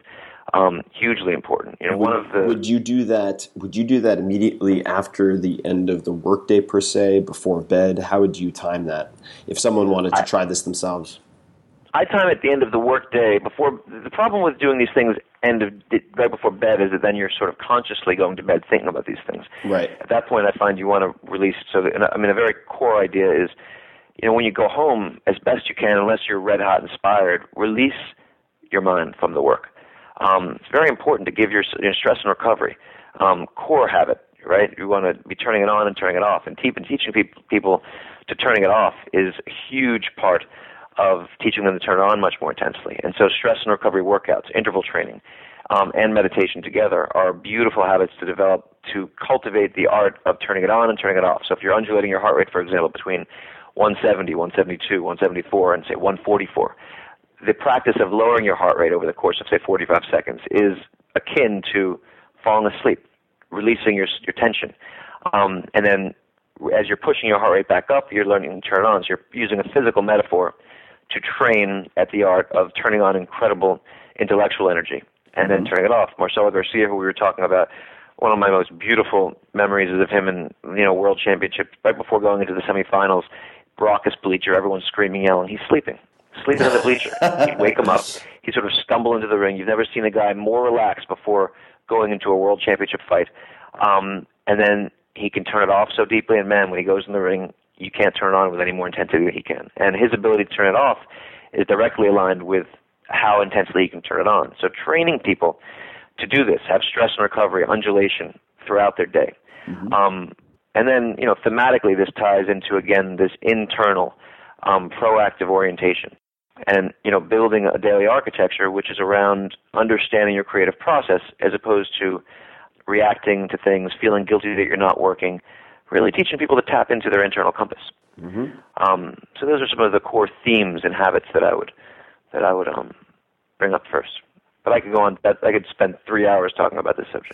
Um, hugely important. You know, would, one of the would you do that? Would you do that immediately after the end of the workday per se, before bed? How would you time that if someone wanted to I, try this themselves? I time at the end of the workday. Before the problem with doing these things end of right before bed is that then you're sort of consciously going to bed thinking about these things. Right. At that point, I find you want to release. So, that, I mean, a very core idea is, you know, when you go home, as best you can, unless you're red hot inspired, release your mind from the work. Um, it's very important to give your you know, stress and recovery um, core habit, right? You want to be turning it on and turning it off. And te- teaching pe- people to turning it off is a huge part of teaching them to turn it on much more intensely. And so stress and recovery workouts, interval training, um, and meditation together are beautiful habits to develop to cultivate the art of turning it on and turning it off. So if you're undulating your heart rate, for example, between one seventy, one seventy-two, one seventy-four, and say one forty-four, the practice of lowering your heart rate over the course of, say, forty-five seconds is akin to falling asleep, releasing your your tension. Um, and then as you're pushing your heart rate back up, you're learning to turn it on. So you're using a physical metaphor to train at the art of turning on incredible intellectual energy and then turning it off. Marcelo Garcia, who we were talking about, one of my most beautiful memories is of him in, you know, World Championship, right before going into the semifinals, raucous bleacher, everyone's screaming, yelling. He's sleeping. Sleeping in the bleacher. He'd wake him up. He'd sort of stumble into the ring. You've never seen a guy more relaxed before going into a world championship fight. Um, and then he can turn it off so deeply, and man, when he goes in the ring, you can't turn it on with any more intensity than he can. And his ability to turn it off is directly aligned with how intensely he can turn it on. So training people to do this, have stress and recovery, undulation throughout their day. Mm-hmm. Um, and then, you know, thematically this ties into, again, this internal um, proactive orientation. And, you know, building a daily architecture which is around understanding your creative process as opposed to reacting to things, feeling guilty that you're not working, really teaching people to tap into their internal compass. Mm-hmm. Um, so those are some of the core themes and habits that I would that I would um, bring up first. But I could go on. I could spend three hours talking about this subject.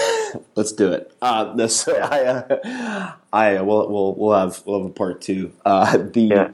Let's do it. Uh, no, so I, uh, I will we'll we'll have we'll have a part two. Uh, the yeah.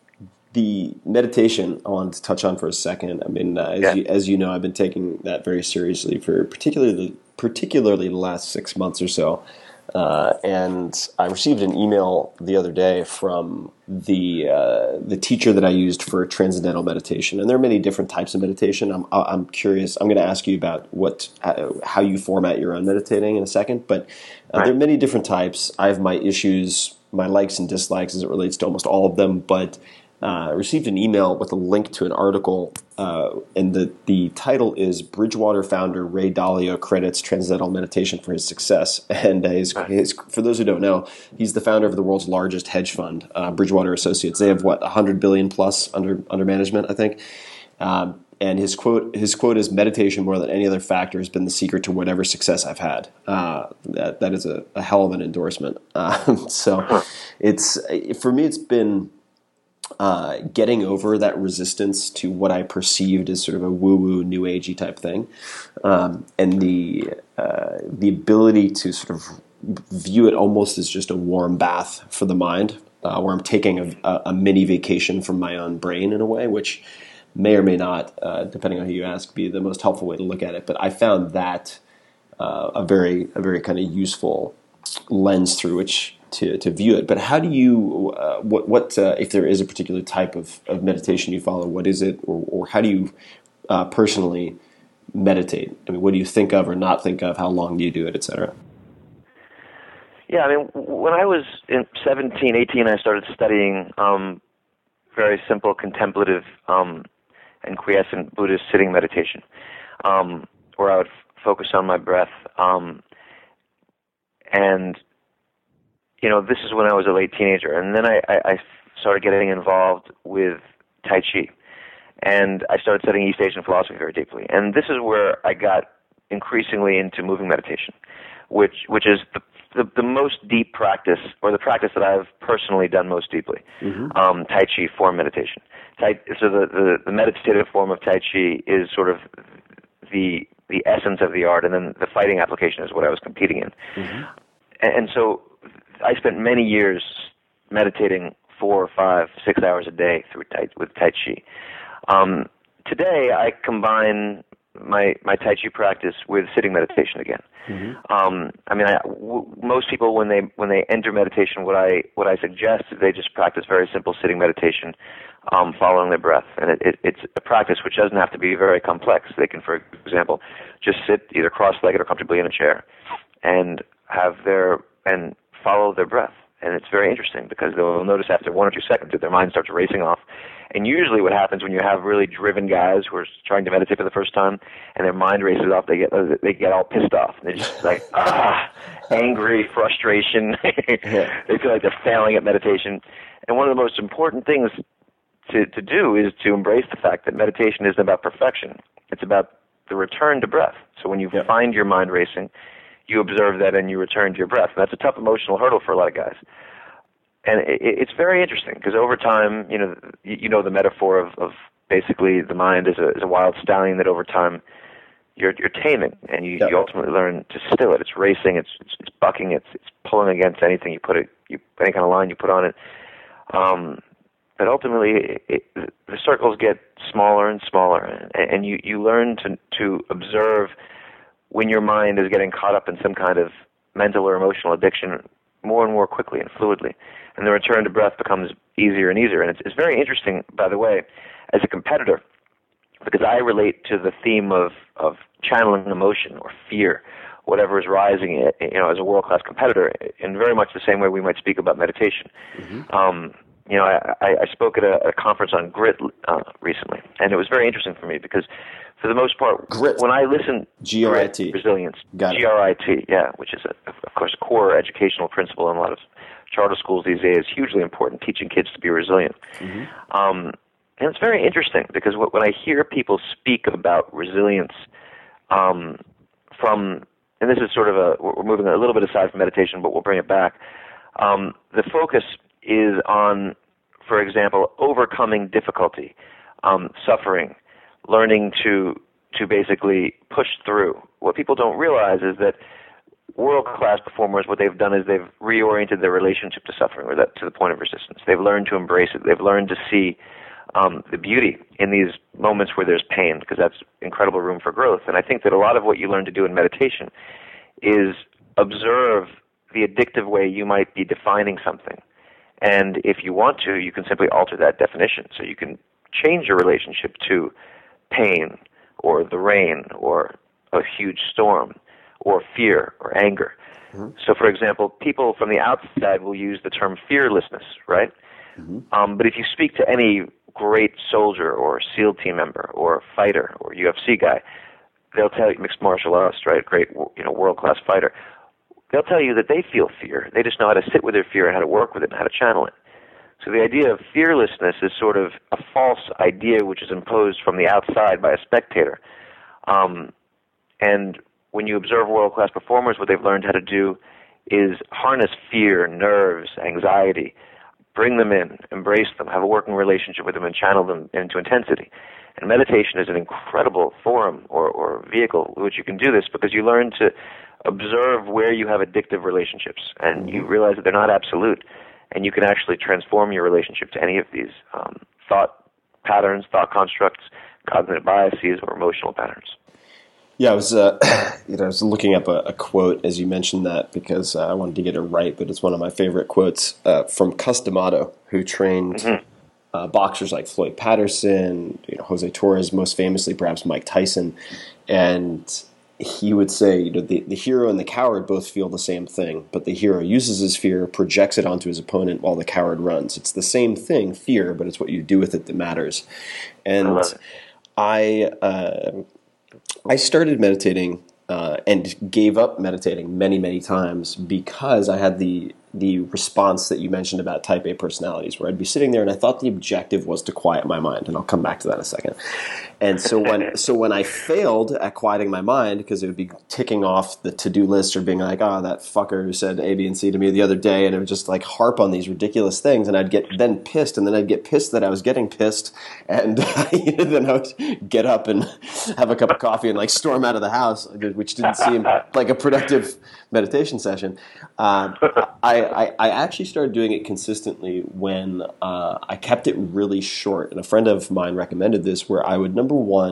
the meditation I wanted to touch on for a second. I mean, uh, as, yeah. you, as you know, I've been taking that very seriously for particularly particularly the last six months or so. Uh, and I received an email the other day from the uh, the teacher that I used for transcendental meditation, and there are many different types of meditation. I'm I'm curious. I'm going to ask you about what how you format your own meditating in a second, but uh, right. there are many different types. I have my issues, my likes and dislikes as it relates to almost all of them, but uh, I received an email with a link to an article, uh, and the, the title is Bridgewater founder Ray Dalio credits transcendental meditation for his success. And uh, his, his, for those who don't know, he's the founder of the world's largest hedge fund, uh, Bridgewater Associates. They have, what, one hundred billion dollars plus under under management, I think. Um, and his quote his quote is, "Meditation more than any other factor has been the secret to whatever success I've had." Uh, that that is a, a hell of an endorsement. Uh, so it's for me, it's been Uh, getting over that resistance to what I perceived as sort of a woo-woo, new agey type thing, um, and the uh, the ability to sort of view it almost as just a warm bath for the mind, uh, where I'm taking a, a mini vacation from my own brain in a way, which may or may not, uh, depending on who you ask, be the most helpful way to look at it. But I found that uh, a very a very kind of useful lens through which to, to view it. But how do you, uh, what, what uh, if there is a particular type of, of meditation you follow, what is it? Or, or how do you uh, personally meditate? I mean, what do you think of or not think of? How long do you do it, et cetera? Yeah, I mean, when I was in seventeen, eighteen, I started studying um, very simple contemplative um, and quiescent Buddhist sitting meditation, um, where I would f- focus on my breath. Um, and You know, this is when I was a late teenager, and then I, I, I started getting involved with Tai Chi, and I started studying East Asian philosophy very deeply. And this is where I got increasingly into moving meditation, which which is the the, the most deep practice, or the practice that I've personally done most deeply. Mm-hmm. Um, Tai Chi form meditation. Tai, so the, the the meditative form of Tai Chi is sort of the the essence of the art, and then the fighting application is what I was competing in. Mm-hmm. And, and so I spent many years meditating four or five, six hours a day through tai, with Tai Chi. Um, today, I combine my my Tai Chi practice with sitting meditation again. Mm-hmm. Um, I mean, I, w- most people when they when they enter meditation, what I what I suggest is they just practice very simple sitting meditation, um, following their breath, and it, it, it's a practice which doesn't have to be very complex. They can, for example, just sit either cross-legged or comfortably in a chair, and have their and follow their breath. And it's very interesting because they'll notice after one or two seconds that their mind starts racing off. And usually what happens when you have really driven guys who are trying to meditate for the first time and their mind races off, they get they get all pissed off. They're just like, ah, angry, frustration. They feel like they're failing at meditation. And one of the most important things to, to do is to embrace the fact that meditation isn't about perfection. It's about the return to breath. So when you yeah. find your mind racing, you observe that and you return to your breath. And that's a tough emotional hurdle for a lot of guys. And it, it's very interesting because over time, you know, you know the metaphor of, of basically the mind is a, is a wild stallion that over time you're, you're taming, and you, yeah. you ultimately learn to still it. It's racing, it's it's, it's bucking, it's it's pulling against anything you put it, you, any kind of line you put on it. Um, but ultimately, it, it, the circles get smaller and smaller, and, and you, you learn to to observe when your mind is getting caught up in some kind of mental or emotional addiction more and more quickly and fluidly. And the return to breath becomes easier and easier. And it's, it's very interesting, by the way, as a competitor, because I relate to the theme of, of channeling emotion or fear, whatever is rising, you know, as a world-class competitor, in very much the same way we might speak about meditation. Mm-hmm. Um, you know, I, I spoke at a, a conference on grit uh, recently, and it was very interesting for me because, for the most part, grit. when I listen, G R I T, grit, resilience, Got it. G R I T, yeah, which is, a, of course, a core educational principle in a lot of charter schools these days, hugely important, teaching kids to be resilient. Mm-hmm. Um, and it's very interesting because when I hear people speak about resilience um, from, and this is sort of a, we're moving a little bit aside from meditation, but we'll bring it back. Um, the focus is on, for example, overcoming difficulty, um, suffering, learning to to basically push through. What people don't realize is that world-class performers, what they've done is they've reoriented their relationship to suffering, or that to the point of resistance. They've learned to embrace it. They've learned to see um, the beauty in these moments where there's pain, because that's incredible room for growth. And I think that a lot of what you learn to do in meditation is observe the addictive way you might be defining something. And if you want to, you can simply alter that definition. So you can change your relationship to pain or the rain or a huge storm or fear or anger. Mm-hmm. So, for example, people from the outside will use the term fearlessness, right? Mm-hmm. Um, but if you speak to any great soldier or SEAL team member or fighter or U F C guy, they'll tell you, mixed martial artist, right, great, you know, world-class fighter, they'll tell you that they feel fear. They just know how to sit with their fear and how to work with it and how to channel it. So the idea of fearlessness is sort of a false idea which is imposed from the outside by a spectator. Um, and when you observe world-class performers, what they've learned how to do is harness fear, nerves, anxiety, bring them in, embrace them, have a working relationship with them, and channel them into intensity. And meditation is an incredible forum or, or vehicle in which you can do this because you learn to observe where you have addictive relationships, and you realize that they're not absolute, and you can actually transform your relationship to any of these um, thought patterns, thought constructs, cognitive biases, or emotional patterns. Yeah, I was, uh, you know, I was looking up a, a quote as you mentioned that because uh, I wanted to get it right, but it's one of my favorite quotes uh, from Cus D'Amato, who trained mm-hmm. uh, boxers like Floyd Patterson, you know, Jose Torres, most famously perhaps Mike Tyson, and he would say, you know, the, the hero and the coward both feel the same thing, but the hero uses his fear, projects it onto his opponent while the coward runs. It's the same thing, fear, but it's what you do with it that matters. And I, uh, I started meditating uh, and gave up meditating many, many times because I had the the response that you mentioned about type A personalities, where I'd be sitting there and I thought the objective was to quiet my mind, and I'll come back to that in a second. And so when so when I failed at quieting my mind, because it would be ticking off the to-do list or being like, oh, that fucker who said A, B, and C to me the other day, and it would just like harp on these ridiculous things, and I'd get then pissed, and then I'd get pissed that I was getting pissed, and then I would get up and have a cup of coffee and like storm out of the house, which didn't seem like a productive meditation session. Uh, I, I, I actually started doing it consistently when uh, I kept it really short. And a friend of mine recommended this, where I would, number one,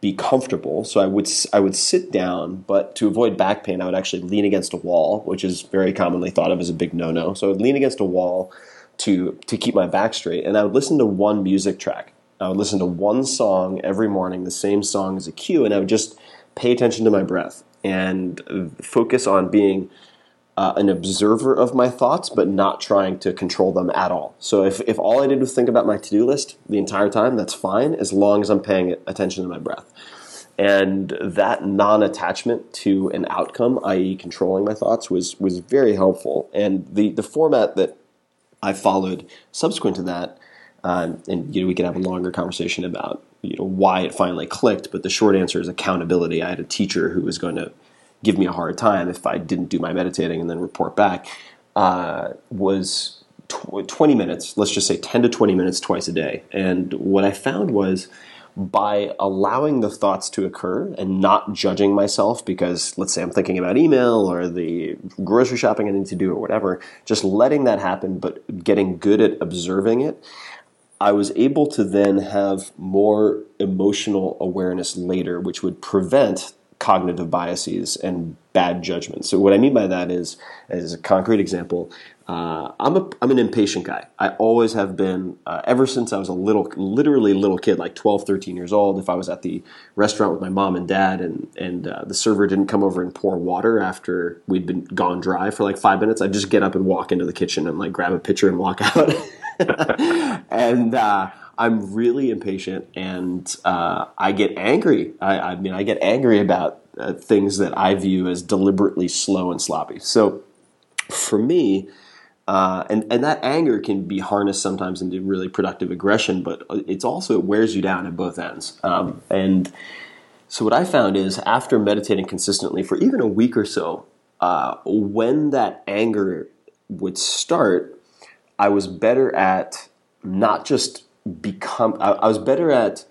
be comfortable. So I would I would sit down, but to avoid back pain, I would actually lean against a wall, which is very commonly thought of as a big no-no. So I would lean against a wall to to keep my back straight, and I would listen to one music track. I would listen to one song every morning, the same song as a cue, and I would just pay attention to my breath and focus on being uh, an observer of my thoughts, but not trying to control them at all. So if, if all I did was think about my to-do list the entire time, that's fine, as long as I'm paying attention to my breath. And that non-attachment to an outcome, that is controlling my thoughts, was was very helpful. And the, the format that I followed subsequent to that, um, and you know, we could have a longer conversation about you know why it finally clicked, but the short answer is accountability. I had a teacher who was going to give me a hard time if I didn't do my meditating and then report back, uh, was tw- twenty minutes, let's just say ten to twenty minutes twice a day. And what I found was, by allowing the thoughts to occur and not judging myself because, let's say I'm thinking about email or the grocery shopping I need to do or whatever, just letting that happen but getting good at observing it, I was able to then have more emotional awareness later, which would prevent cognitive biases and bad judgment. So what I mean by that is, as a concrete example, uh, I'm a I'm an impatient guy. I always have been uh, ever since I was a little, literally little kid, like twelve, thirteen years old. If I was at the restaurant with my mom and dad, and and uh, the server didn't come over and pour water after we'd been gone dry for like five minutes, I'd just get up and walk into the kitchen and like grab a pitcher and walk out. and uh, I'm really impatient, and uh, I get angry. I, I mean, I get angry about uh, things that I view as deliberately slow and sloppy. So for me, uh, and, and that anger can be harnessed sometimes into really productive aggression, but it's also, it wears you down at both ends. Um, and so what I found is, after meditating consistently for even a week or so, uh, when that anger would start, I was better at not just become, I, I was better at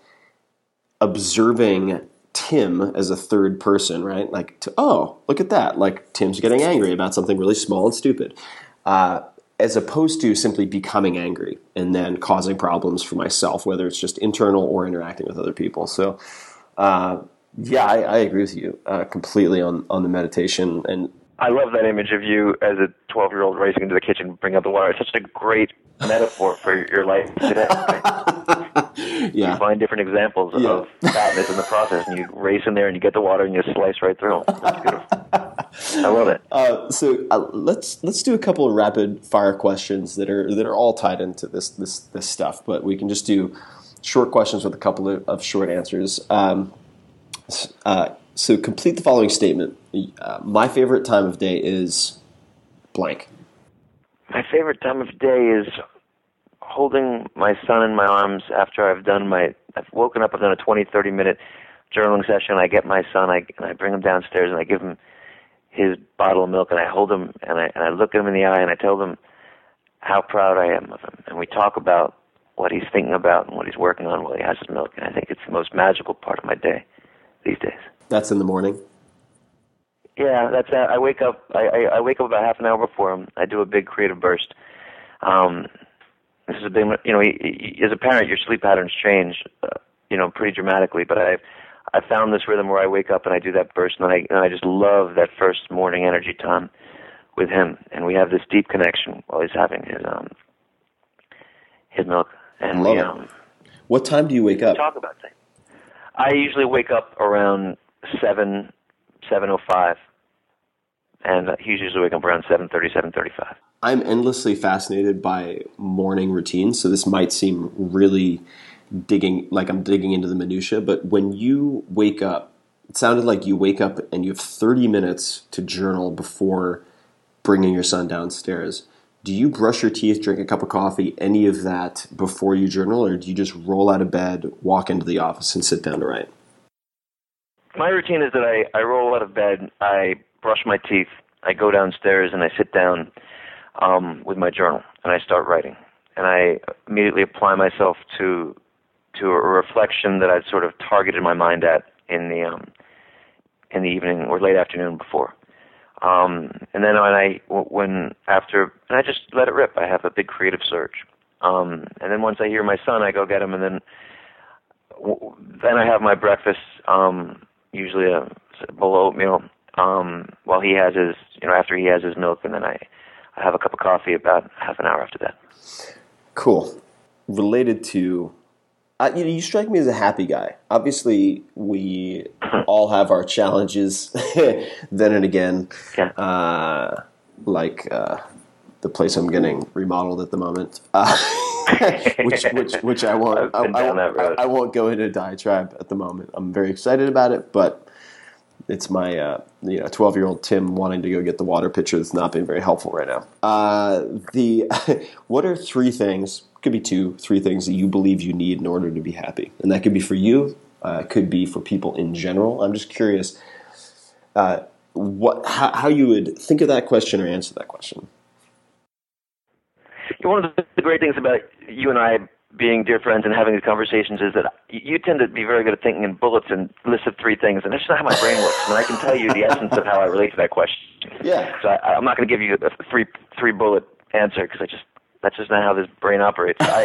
observing Tim as a third person, right? Like, to, oh, look at that. Like, Tim's getting angry about something really small and stupid. Uh, as opposed to simply becoming angry and then causing problems for myself, whether it's just internal or interacting with other people. So, uh, yeah, I, I agree with you uh, completely on, on the meditation. And I love that image of you as a twelve-year-old racing into the kitchen, bring out the water. It's such a great metaphor for your life today. Yeah. You find different examples yeah. of fatness in the process, and you race in there and you get the water and you slice right through them. That's beautiful. I love it. Uh, so uh, let's let's do a couple of rapid fire questions that are that are all tied into this this this stuff, but we can just do short questions with a couple of, of short answers. Um, uh, so complete the following statement. Uh, my favorite time of day is blank. My favorite time of day is holding my son in my arms after I've done my, I've woken up, I've done a twenty, thirty minute journaling session. I get my son, I, and I bring him downstairs and I give him his bottle of milk, and I hold him and I, and I look at him in the eye and I tell him how proud I am of him. And we talk about what he's thinking about and what he's working on while he has his milk. And I think it's the most magical part of my day these days. That's in the morning? Yeah, that's. Uh, I wake up. I, I, I wake up about half an hour before him. I do a big creative burst. Um, this is a big. You know, he, he, as a parent, your sleep patterns change. Uh, you know, pretty dramatically. But I, I found this rhythm where I wake up and I do that burst, and I, and I just love that first morning energy time with him. And we have this deep connection while he's having his um, his milk. And love we, it. Um, what time do you wake up? Talk about things. I usually wake up around seven. seven oh five, and uh, he's usually waking up around seven thirty, seven thirty-five. I'm endlessly fascinated by morning routines, so this might seem really digging, like I'm digging into the minutia, but when you wake up, it sounded like you wake up and you have thirty minutes to journal before bringing your son downstairs. Do you brush your teeth, drink a cup of coffee, any of that before you journal, or do you just roll out of bed, walk into the office, and sit down to write? My routine is that I, I roll out of bed, I brush my teeth, I go downstairs, and I sit down um, with my journal, and I start writing. And I immediately apply myself to to a reflection that I'd sort of targeted my mind at in the um, in the evening or late afternoon before. Um, and then when I when after and I just let it rip. I have a big creative surge. Um, and then once I hear my son, I go get him, and then w- then I have my breakfast, um, usually a, a bowl of oatmeal, um, while he has his, you know, after he has his milk, and then I, I have a cup of coffee about half an hour after that. Cool. Related to, uh, you know, you strike me as a happy guy. Obviously, we all have our challenges then and again. Yeah. Uh, like uh, the place I'm getting remodeled at the moment, uh, which which which I won't I, I, won't I won't go into a diatribe at the moment. I'm very excited about it, but it's my uh, you know twelve year old Tim wanting to go get the water pitcher that's not been very helpful right now. Uh, the what are three things? Could be two, three things that you believe you need in order to be happy, and that could be for you. Uh, it could be for people in general. I'm just curious. Uh, What, how, how you would think of that question or answer that question? One of the great things about you and I being dear friends and having these conversations is that you tend to be very good at thinking in bullets and lists of three things, and that's just not how my brain works. And I can tell you the essence of how I relate to that question. Yeah. So I, I'm not going to give you a three three bullet answer because I just that's just not how this brain operates. I,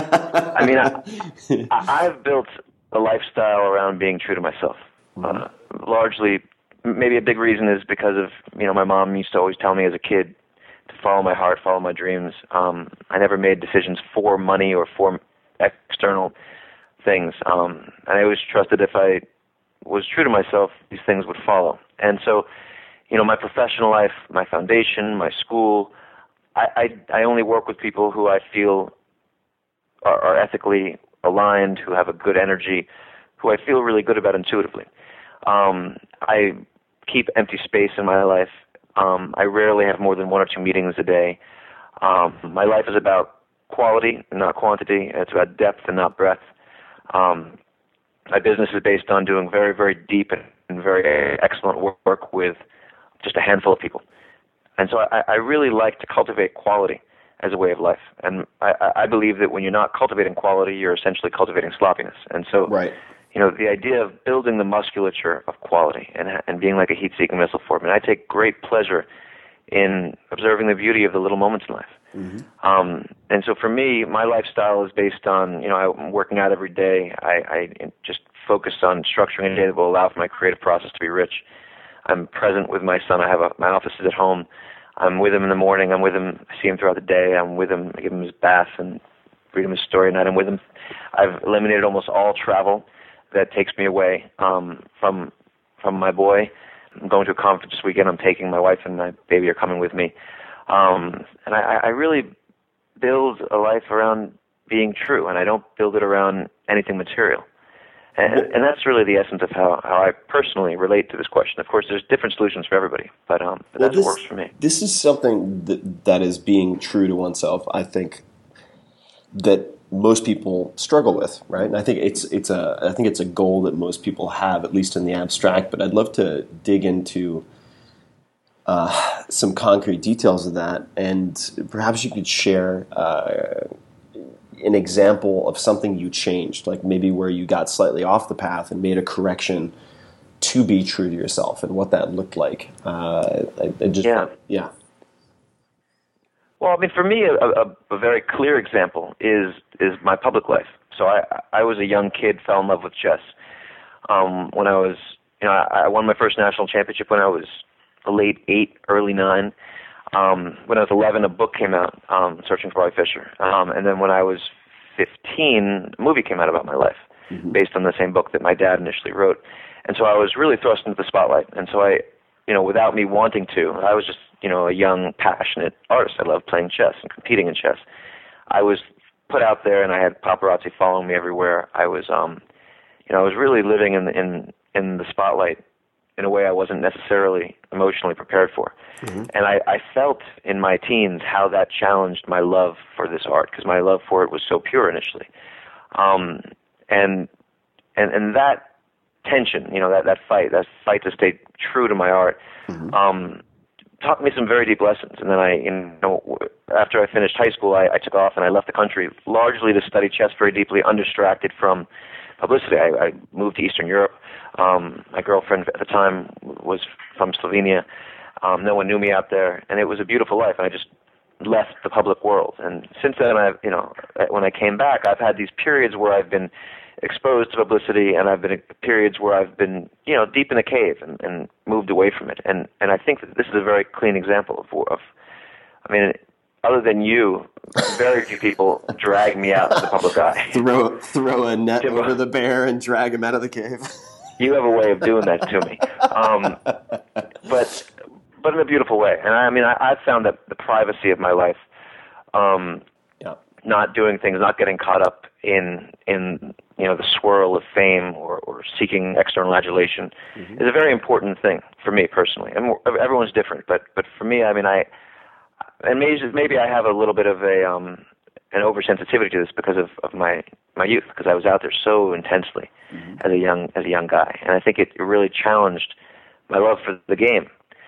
I mean, I, I've built a lifestyle around being true to myself, uh, largely. Maybe a big reason is because of, you know, my mom used to always tell me as a kid to follow my heart, follow my dreams. Um, I never made decisions for money or for external things. Um, and I always trusted if I was true to myself, these things would follow. And so, you know, my professional life, my foundation, my school, I, I, I only work with people who I feel are, are ethically aligned, who have a good energy, who I feel really good about intuitively. Um, I keep empty space in my life. Um, I rarely have more than one or two meetings a day. Um, my life is about quality and not quantity. It's about depth and not breadth. Um, my business is based on doing very, very deep and very excellent work with just a handful of people. And so I, I really like to cultivate quality as a way of life. And I, I believe that when you're not cultivating quality, you're essentially cultivating sloppiness. And so, right. you know, the idea of building the musculature of quality and and being like a heat-seeking missile for me. And I take great pleasure in observing the beauty of the little moments in life. Mm-hmm. Um, and so for me, my lifestyle is based on, you know, I'm working out every day. I, I just focus on structuring a day that will allow for my creative process to be rich. I'm present with my son. I have a, my office is at home. I'm with him in the morning. I'm with him. I see him throughout the day. I'm with him. I give him his bath and read him his story at night. I'm with him. I've eliminated almost all travel that takes me away um, from from my boy. I'm going to a conference this weekend. I'm taking my wife and my baby are coming with me. Um, and I, I really build a life around being true, and I don't build it around anything material. And, and that's really the essence of how, how I personally relate to this question. Of course, there's different solutions for everybody, but, um, but well, that's this, what works for me. This is something that, that is being true to oneself, I think, that most people struggle with, right? And I think it's it's a I think it's a goal that most people have, at least in the abstract. But I'd love to dig into uh, some concrete details of that, and perhaps you could share uh, an example of something you changed, like maybe where you got slightly off the path and made a correction to be true to yourself, and what that looked like. Uh, I, I just yeah. yeah. Well, I mean, for me, a, a, a very clear example is is my public life. So I, I was a young kid, fell in love with chess. Um, when I was, you know, I, I won my first national championship when I was late eight, early nine. Um, when I was eleven, a book came out, um, Searching for Roy Fisher. Um, and then when I was fifteen, a movie came out about my life, mm-hmm. based on the same book that my dad initially wrote. And so I was really thrust into the spotlight. And so I, you know, without me wanting to, I was just, you know, a young, passionate artist. I loved playing chess and competing in chess. I was put out there, and I had paparazzi following me everywhere. I was, um, you know, I was really living in the, in in the spotlight in a way I wasn't necessarily emotionally prepared for. Mm-hmm. And I, I felt in my teens how that challenged my love for this art, because my love for it was so pure initially. Um, and and and that tension, you know, that, that fight, that fight to stay true to my art, mm-hmm. um, taught me some very deep lessons. And then I, you know, after I finished high school, I, I took off and I left the country largely to study chess very deeply, undistracted from publicity. I, I moved to Eastern Europe. Um, my girlfriend at the time was from Slovenia. Um, no one knew me out there, and it was a beautiful life. And I just left the public world. And since then, I've, you know, when I came back, I've had these periods where I've been exposed to publicity, and I've been in periods where I've been, you know, deep in a cave and, and moved away from it. And and I think that this is a very clean example of, of I mean, other than you, very few people drag me out to the public eye. Throw throw a net Jim, over the bear and drag him out of the cave. You have a way of doing that to me, um, but but in a beautiful way. And I, I mean, I, I've found that the privacy of my life, um, yeah. not doing things, not getting caught up in in you know the swirl of fame or, or seeking external adulation, mm-hmm. is a very important thing for me personally. And everyone's different, but but for me, I mean, I and maybe maybe I have a little bit of a um, an oversensitivity to this because of, of my, my youth, because I was out there so intensely mm-hmm. as a young as a young guy, and I think it really challenged my love for the game.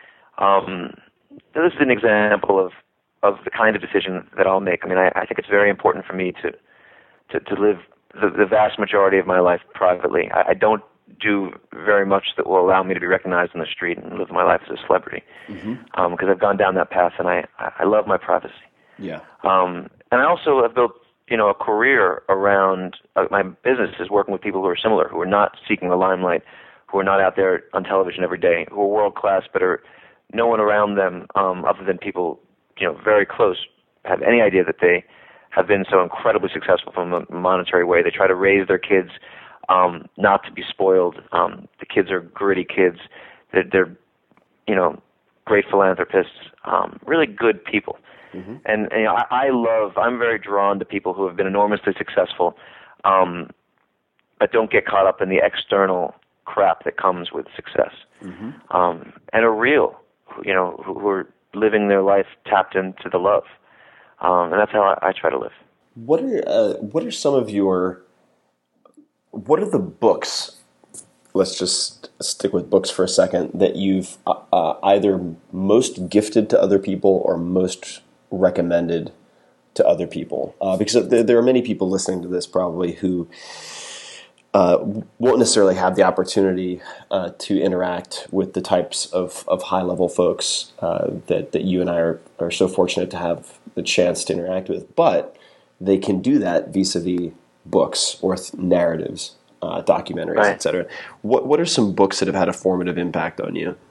Um, this is an example of, of the kind of decision that I'll make. I mean, I, I think it's very important for me to to, to live the, the vast majority of my life privately. I, I don't do very much that will allow me to be recognized in the street and live my life as a celebrity, because mm-hmm. um, I've gone down that path, and I, I love my privacy. Yeah. Um, and I also have built, you know, a career around uh, my business is working with people who are similar, who are not seeking the limelight, who are not out there on television every day, who are world class, but are no one around them, um, other than people, you know, very close, have any idea that they have been so incredibly successful from a monetary way. They try to raise their kids um, not to be spoiled. Um, the kids are gritty kids. They're, they're you know, great philanthropists, um, really good people. Mm-hmm. And, and you know, I, I love, I'm very drawn to people who have been enormously successful, um, but don't get caught up in the external crap that comes with success, mm-hmm. um, and are real, you know, who, who are living their life tapped into the love. Um, and that's how I, I try to live. What are, uh, what are some of your, what are the books, let's just stick with books for a second, that you've uh, uh, either most gifted to other people or most recommended to other people? Uh, because there, there are many people listening to this probably who uh, won't necessarily have the opportunity uh, to interact with the types of, of high-level folks uh, that, that you and I are, are so fortunate to have the chance to interact with. But they can do that vis-a-vis books or th- narratives, uh, documentaries, right. et cetera. What, what are some books that have had a formative impact on you?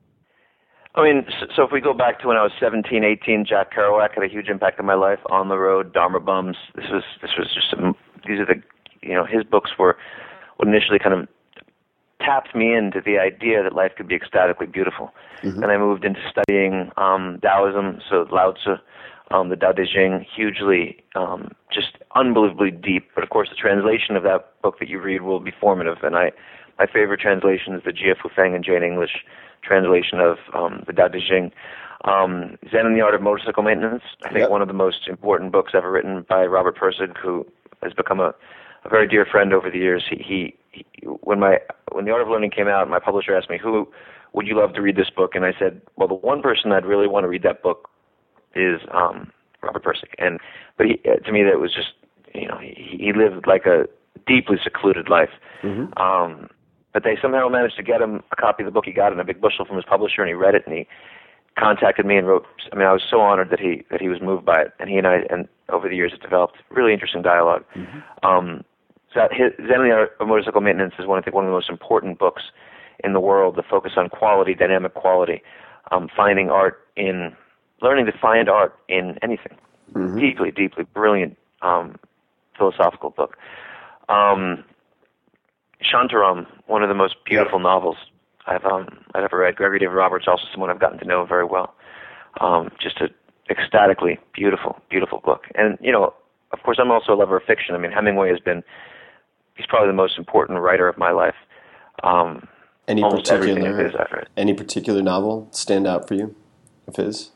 I mean, so if we go back to when I was seventeen, eighteen, Jack Kerouac had a huge impact on my life. On the Road, Dharma Bums. This was this was just some, these are the, you know, his books were what initially kind of tapped me into the idea that life could be ecstatically beautiful. Mm-hmm. And I moved into studying um, Taoism, so Lao Tzu, um, the Tao Te Ching, hugely, um, just unbelievably deep. But of course, the translation of that book that you read will be formative. And I, my favorite translation is the Jia Fu Feng and Jane English translation of um, the Tao Te Ching. Um, Zen and the Art of Motorcycle Maintenance, I think yep. one of the most important books ever written by Robert Pirsig, who has become a, a very dear friend over the years. He, he, he, when my when The Art of Learning came out, my publisher asked me, who would you love to read this book? And I said, well, the one person I'd really want to read that book is um, Robert Pirsig. And but he, to me, that was just, you know, he, he lived like a deeply secluded life. Mm-hmm. Um, but they somehow managed to get him a copy of the book. He got it in a big bushel from his publisher, and he read it, and he contacted me and wrote. I mean, I was so honored that he that he was moved by it, and he and I, and over the years, it developed really interesting dialogue. Mm-hmm. Um, so that his, Zen and the Art of Motorcycle Maintenance is one I think one of the most important books in the world. The focus on quality, dynamic quality, um, finding art in learning to find art in anything. Mm-hmm. Deeply, deeply brilliant um, philosophical book. Um, Shantaram, one of the most beautiful yep. novels I've um, I've ever read. Gregory David Roberts, also someone I've gotten to know very well. Um, just a ecstatically beautiful, beautiful book. And, you know, of course, I'm also a lover of fiction. I mean, Hemingway has been, he's probably the most important writer of my life. Um, any almost everything of his particular I've read. Any particular novel stand out for you of his?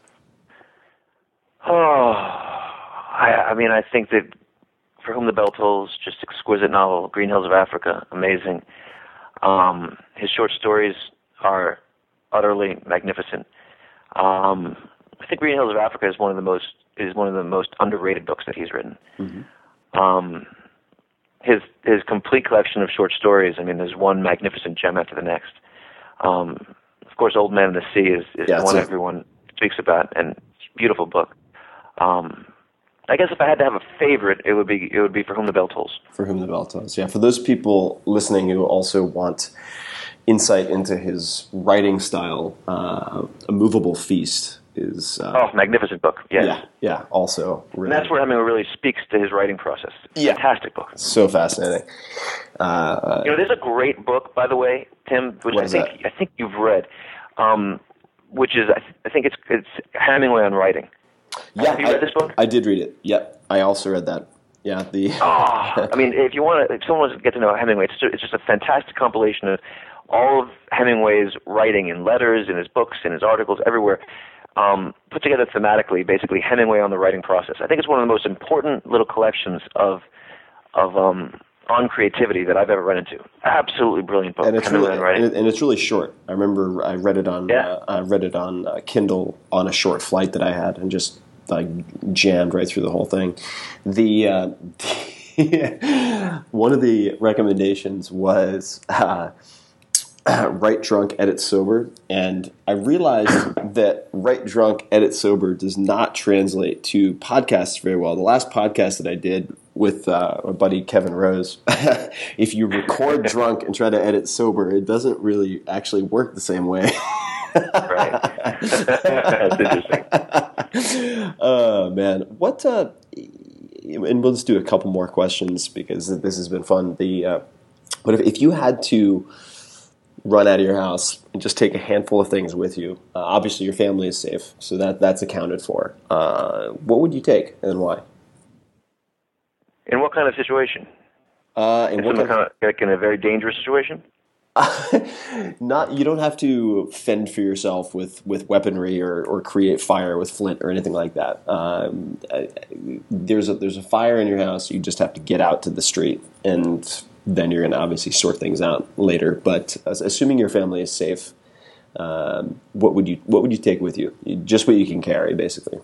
Oh, I, I mean, I think that For Whom the Bell Tolls, just exquisite novel. Green Hills of Africa, amazing. Um, his short stories are utterly magnificent. Um, I think Green Hills of Africa is one of the most is one of the most underrated books that he's written. Mm-hmm. Um, his his complete collection of short stories. I mean, there's one magnificent gem after the next. Um, of course, Old Man and the Sea is, is yeah, the one a... everyone speaks about, and it's a beautiful book. Um, I guess if I had to have a favorite, it would be it would be For Whom the Bell Tolls. For Whom the Bell Tolls. Yeah, for those people listening who also want insight into his writing style, uh, A Movable Feast is uh, oh, magnificent book. Yes. Yeah, yeah. Also, really, and that's where Hemingway really speaks to his writing process. Yeah. Fantastic book. So fascinating. Uh, you know, there's a great book, by the way, Tim, which What I is think that? I think you've read, um, which is I, th- I think it's it's Hemingway on writing. yeah, Have you I, read this book? I did read it. Yep, I also read that. Yeah, the. Oh, I mean, if you want to, if someone wants to get to know Hemingway, it's just, it's just a fantastic compilation of all of Hemingway's writing in letters, in his books, in his articles, everywhere, um, put together thematically, basically Hemingway on the writing process. I think it's one of the most important little collections of of um, on creativity that I've ever run into. Absolutely brilliant book, And it's Hemingway really on writing. and, it, and it's really short. I remember I read it on Yeah. uh, I read it on uh, Kindle on a short flight that I had, and just like jammed right through the whole thing. The uh, one of the recommendations was uh, Write Drunk, Edit Sober, and I realized that Write Drunk, Edit Sober does not translate to podcasts very well. The last podcast that I did with uh, my buddy Kevin Rose, if you record drunk and try to edit sober, it doesn't really actually work the same way. Right. That's interesting. Oh, man. What, uh, and we'll just do a couple more questions because this has been fun. The, uh, but if, if you had to run out of your house and just take a handful of things with you, uh, obviously your family is safe, so that that's accounted for. Uh, what would you take and why? In what kind of situation? Uh, and In what some kind kind of, like in a very dangerous situation? Not you don't have to fend for yourself with, with weaponry or, or create fire with flint or anything like that. Um, there's a there's a fire in your house. You just have to get out to the street, and then you're going to obviously sort things out later. But assuming your family is safe, um, what would you what would you take with you? Just what you can carry, basically.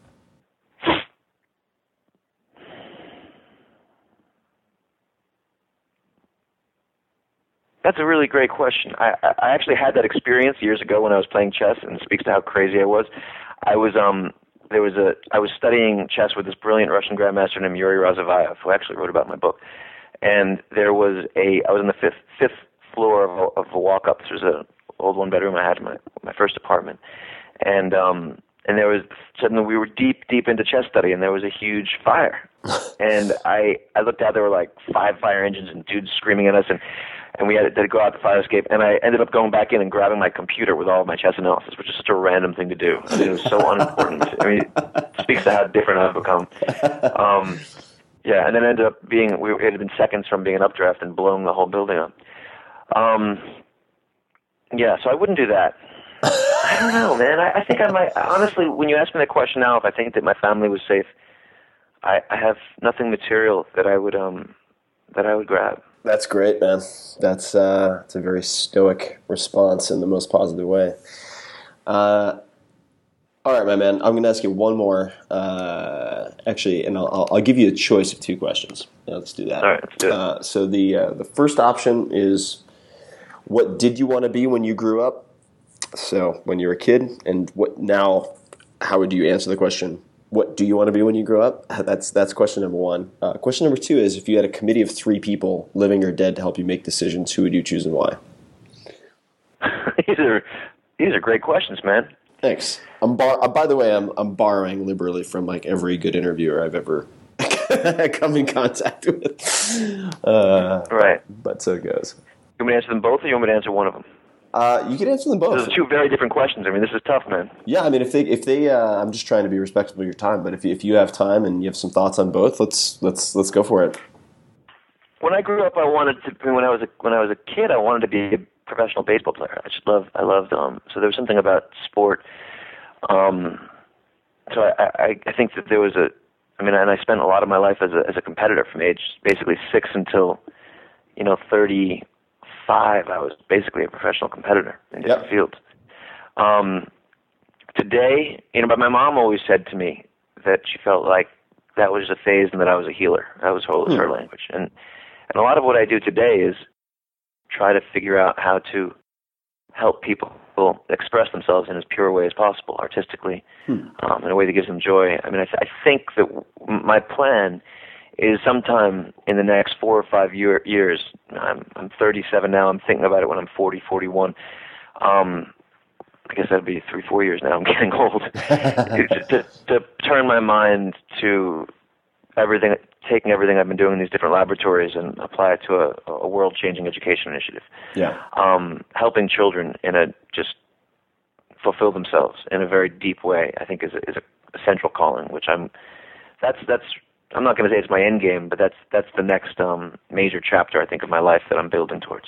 That's a really great question. I, I actually had that experience years ago when I was playing chess, and it speaks to how crazy I was. I was um there was a I was studying chess with this brilliant Russian grandmaster named Yuri Razavayev, who actually wrote about my book. And there was a I was on the fifth fifth floor of a, of a walk up. There was an old one bedroom I had in my my first apartment, and um and there was suddenly we were deep deep into chess study, and there was a huge fire. And I I looked out, there were like five fire engines and dudes screaming at us, and and we had to go out the fire escape, and I ended up going back in and grabbing my computer with all of my chess analysis, which is such a random thing to do. I mean, it was so unimportant. I mean, it speaks to how different I've become. Um, yeah, and then it ended up being, we it had been seconds from being an updraft and blowing the whole building up. Um, yeah, so I wouldn't do that. I don't know, man. I, I think I might, honestly, when you ask me that question now, if I think that my family was safe, I, I have nothing material that I would, um, that I would grab. That's great, man. That's uh, that's a very stoic response in the most positive way. Uh, all right, my man. I'm going to ask you one more, uh, actually, and I'll, I'll give you a choice of two questions. Yeah, let's do that. All right, let's do it. Uh, so the uh, the first option is, what did you want to be when you grew up? So when you were a kid, and what now? How would you answer the question? What do you want to be when you grow up? That's that's question number one. Uh, question number two is, if you had a committee of three people, living or dead, to help you make decisions, who would you choose and why? these are these are great questions, man. Thanks. I'm bar- uh, by the way, I'm I'm borrowing liberally from like every good interviewer I've ever come in contact with. Uh, Right. But so it goes. You want me to answer them both, or you want me to answer one of them? Uh, you can answer them both. Those are two very different questions. I mean, this is tough, man. Yeah, I mean, if they, if they, uh, I'm just trying to be respectful of your time. But if you, if you have time and you have some thoughts on both, let's let's let's go for it. When I grew up, I wanted to. When I was a, when I was a kid, I wanted to be a professional baseball player. I just loved. I loved. Um, so there was something about sport. Um, so I, I, I think that there was a. I mean, and I spent a lot of my life as a as a competitor from age basically six until, you know, thirty. Five, I was basically a professional competitor in different Yep. fields. Um, today, you know, but my mom always said to me that she felt like that was a phase and that I was a healer. That was her, hmm. her language. And and a lot of what I do today is try to figure out how to help people people express themselves in as pure a way as possible, artistically, hmm. um, in a way that gives them joy. I mean, I, th- I think that w- my plan is sometime in the next four or five year, years. I'm, I'm thirty-seven now. I'm thinking about it when I'm forty, forty-one. Um, I guess that'd be three, four years now. I'm getting old. to, to, to turn my mind to everything, taking everything I've been doing in these different laboratories and apply it to a, a world-changing education initiative. Yeah. Um, helping children in a just fulfill themselves in a very deep way, I think, is a, is a central calling. Which I'm. That's that's. I'm not going to say it's my end game, but that's that's the next um, major chapter, I think, of my life that I'm building towards.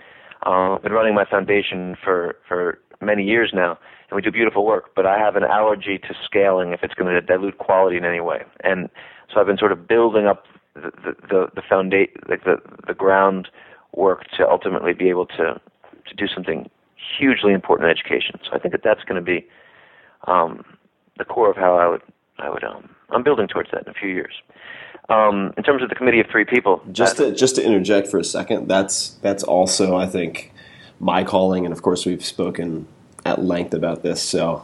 Uh, I've been running my foundation for for many years now, and we do beautiful work, but I have an allergy to scaling if it's going to dilute quality in any way. And so I've been sort of building up the the, the, the foundation, like the, the groundwork to ultimately be able to, to do something hugely important in education. So I think that that's going to be um, the core of how I would, I would, um, I'm building towards that in a few years. Um, in terms of the committee of three people. Just to, just to interject for a second, that's, that's also, I think, my calling, and of course we've spoken at length about this, so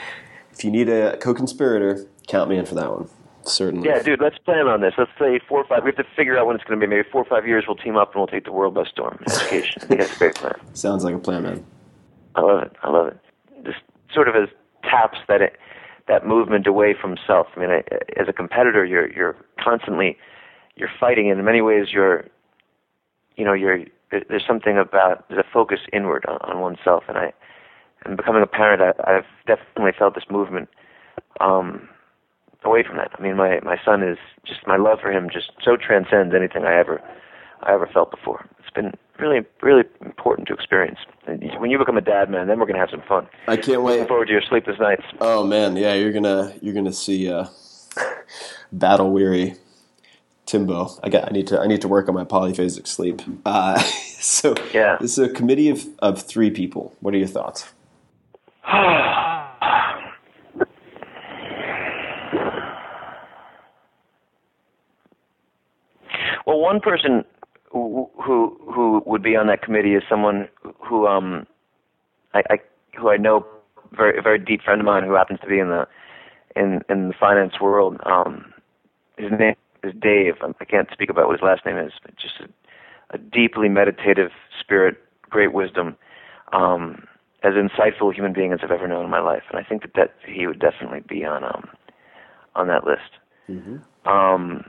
if you need a co-conspirator, count me in for that one. Certainly. Yeah, dude, let's plan on this. Let's say four or five, we have to figure out when it's going to be. Maybe four or five years we'll team up and we'll take the world by storm in education. I think that's a great plan. Sounds like a plan, man. I love it. I love it. This sort of as taps that it, that movement away from self. I mean, I, as a competitor, you're you're constantly, you're fighting, and in many ways you're, you know, you're, there's something about, there's a focus inward on, on oneself, and I, and becoming a parent, I, I've definitely felt this movement um, away from that. I mean, my, my son is just, my love for him just so transcends anything I ever, I ever felt before. It's been really, really important to experience. And when you become a dad, man, then we're gonna have some fun. I can't wait. Looking forward to your sleepless nights. Oh man, yeah, you're gonna, you're gonna see uh, battle weary Timbo. I got. I need to. I need to work on my polyphasic sleep. Uh, so yeah, this is a committee of, of three people. What are your thoughts? Well, one person who, who who would be on that committee is someone who um I, I who I know, very a very deep friend of mine who happens to be in the in in the finance world. Um, his name is Dave. I can't speak about what his last name is, but just a, a deeply meditative spirit, great wisdom, um, as insightful a human being as I've ever known in my life. And I think that, that he would definitely be on um, on that list. Mm-hmm. Um,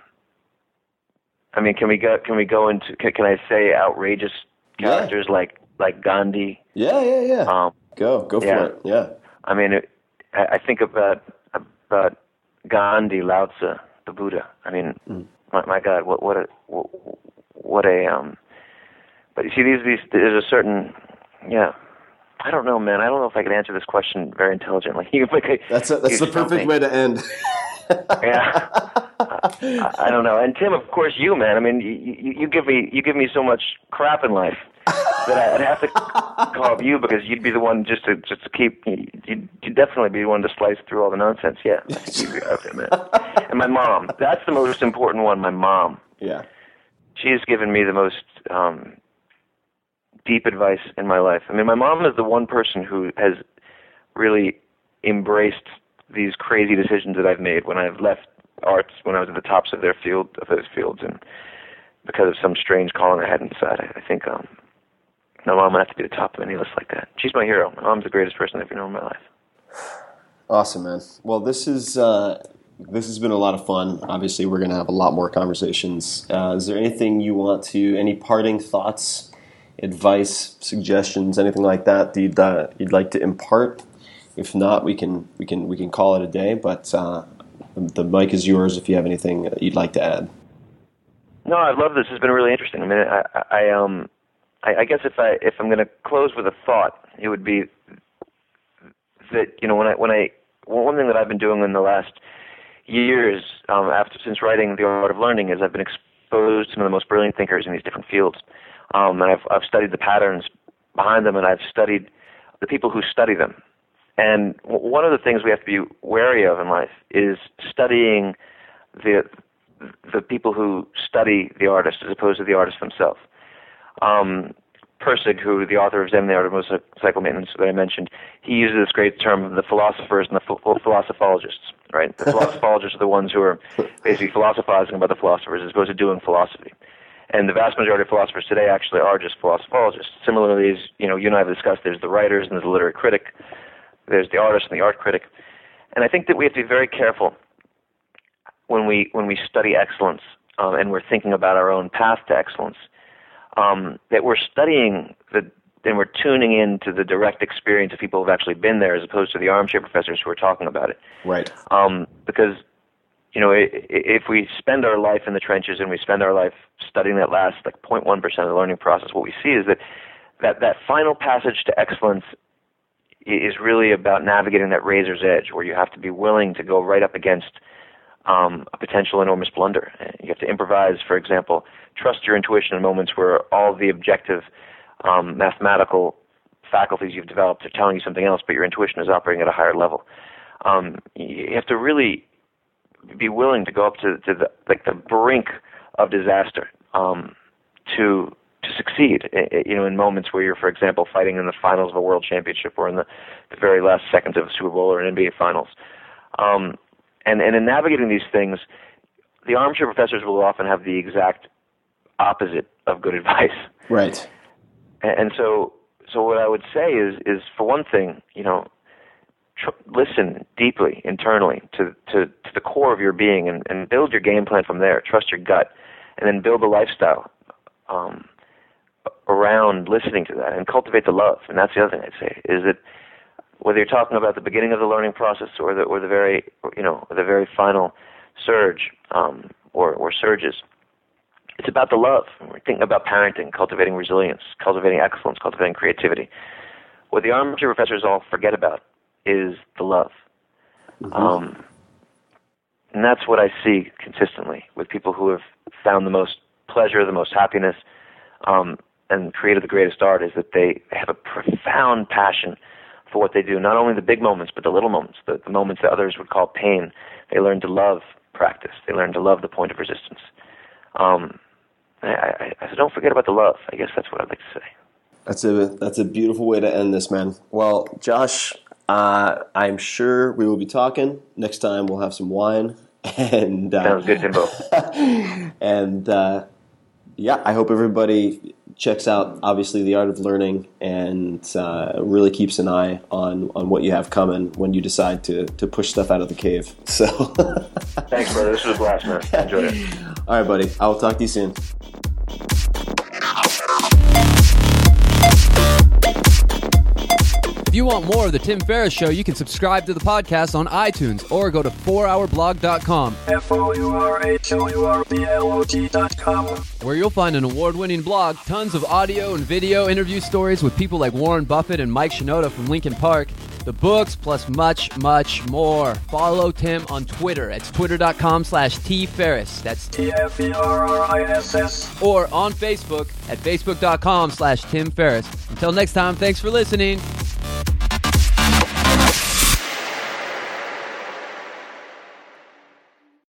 I mean, can we go? Can we go into? Can, can I say outrageous characters yeah. like like Gandhi? Yeah, yeah, yeah. Um, go, go for yeah. it. Yeah. I mean, it, I, I think about about Gandhi, Lao Tzu, the Buddha. I mean, mm. my, my God, what what a what, what a um. But you see, these these there's a certain yeah. I don't know, man. I don't know if I can answer this question very intelligently. that's a, that's the perfect way to end. yeah, I, I don't know. And Tim, of course, you, man. I mean, you, you give me you give me so much crap in life that I'd have to call up you because you'd be the one just to just to keep. You'd, you'd definitely be the one to slice through all the nonsense. Yeah, I think you'd be out there, man. And my mom. That's the most important one. My mom. Yeah. She's given me the most um, deep advice in my life. I mean, my mom is the one person who has really embraced these crazy decisions that I've made when I've left arts when I was at the tops of their field, of those fields, and because of some strange calling I had inside. I, I think um, my mom would have to be the top of any list like that. She's my hero. My mom's the greatest person I've ever known in my life. Awesome, man. Well, this is uh, this has been a lot of fun. Obviously, we're going to have a lot more conversations. Uh, is there anything you want to, any parting thoughts, advice, suggestions, anything like that that you'd, uh, you'd like to impart? If not, we can we can we can call it a day. But uh, the mic is yours if you have anything you'd like to add. No, I love this. It's been really interesting. I mean, I, I um, I, I guess if I if I'm going to close with a thought, it would be that you know when I when I one thing that I've been doing in the last years um, after since writing The Art of Learning is I've been exposed to some of the most brilliant thinkers in these different fields, um, and I've I've studied the patterns behind them, and I've studied the people who study them. And one of the things we have to be wary of in life is studying the the people who study the artist as opposed to the artist themselves. Um, Pirsig, who the author of Zen, the Art of Motorcycle Maintenance that I mentioned, he uses this great term, the philosophers and the ph- philosophologists, right? The philosophologists are the ones who are basically philosophizing about the philosophers as opposed to doing philosophy. And the vast majority of philosophers today actually are just philosophologists. Similarly, as you know, you and I have discussed, there's the writers and there's the literary critic, there's the artist and the art critic. And I think that we have to be very careful when we when we study excellence um, and we're thinking about our own path to excellence, um, that we're studying the and we're tuning into the direct experience of people who have actually been there as opposed to the armchair professors who are talking about it. Right. Um, because, you know, if we spend our life in the trenches and we spend our life studying that last like zero point one percent of the learning process, what we see is that that, that final passage to excellence is really about navigating that razor's edge where you have to be willing to go right up against um, a potential enormous blunder. You have to improvise, for example, trust your intuition in moments where all the objective um, mathematical faculties you've developed are telling you something else, but your intuition is operating at a higher level. Um, you have to really be willing to go up to, to the like the brink of disaster um, to to succeed, you know, in moments where you're, for example, fighting in the finals of a world championship or in the, the very last seconds of a Super Bowl or an N B A finals. Um, and, and in navigating these things, the armchair professors will often have the exact opposite of good advice. Right. And, and so, so what I would say is, is for one thing, you know, tr- listen deeply internally to, to, to the core of your being and, and build your game plan from there. Trust your gut, and then build a lifestyle Um, around listening to that and cultivate the love. And that's the other thing I'd say is that whether you're talking about the beginning of the learning process or the or the very you know the very final surge um, or or surges, it's about the love. We're thinking about parenting, cultivating resilience, cultivating excellence, cultivating creativity. What the armchair professors all forget about is the love. Mm-hmm. Um, and that's what I see consistently with people who have found the most pleasure, the most happiness, um, and created the greatest art, is that they have a profound passion for what they do, not only the big moments, but the little moments, the, the moments that others would call pain. They learn to love practice. They learn to love the point of resistance. Um, I, I, I don't forget about the love. I guess that's what I'd like to say. That's a that's a beautiful way to end this, man. Well, Josh, uh, I'm sure we will be talking. Next time we'll have some wine. And uh, Sounds good, Timbo. and uh, yeah, I hope everybody checks out, obviously, The Art of Learning and uh, really keeps an eye on, on what you have coming when you decide to, to push stuff out of the cave. So, thanks, brother. This was a blast, man. I enjoyed it. All right, buddy. I will talk to you soon. If you want more of The Tim Ferriss Show, you can subscribe to the podcast on iTunes or go to four hour blog dot com. F O U R H O U R B L O G dot com, where you'll find an award-winning blog, tons of audio and video interview stories with people like Warren Buffett and Mike Shinoda from Linkin Park, the books, plus much, much more. Follow Tim on Twitter. It's twitter dot com slash T Ferriss. That's T F E R R I S S. Or on Facebook at facebook dot com slash Tim Ferriss. Until next time, thanks for listening.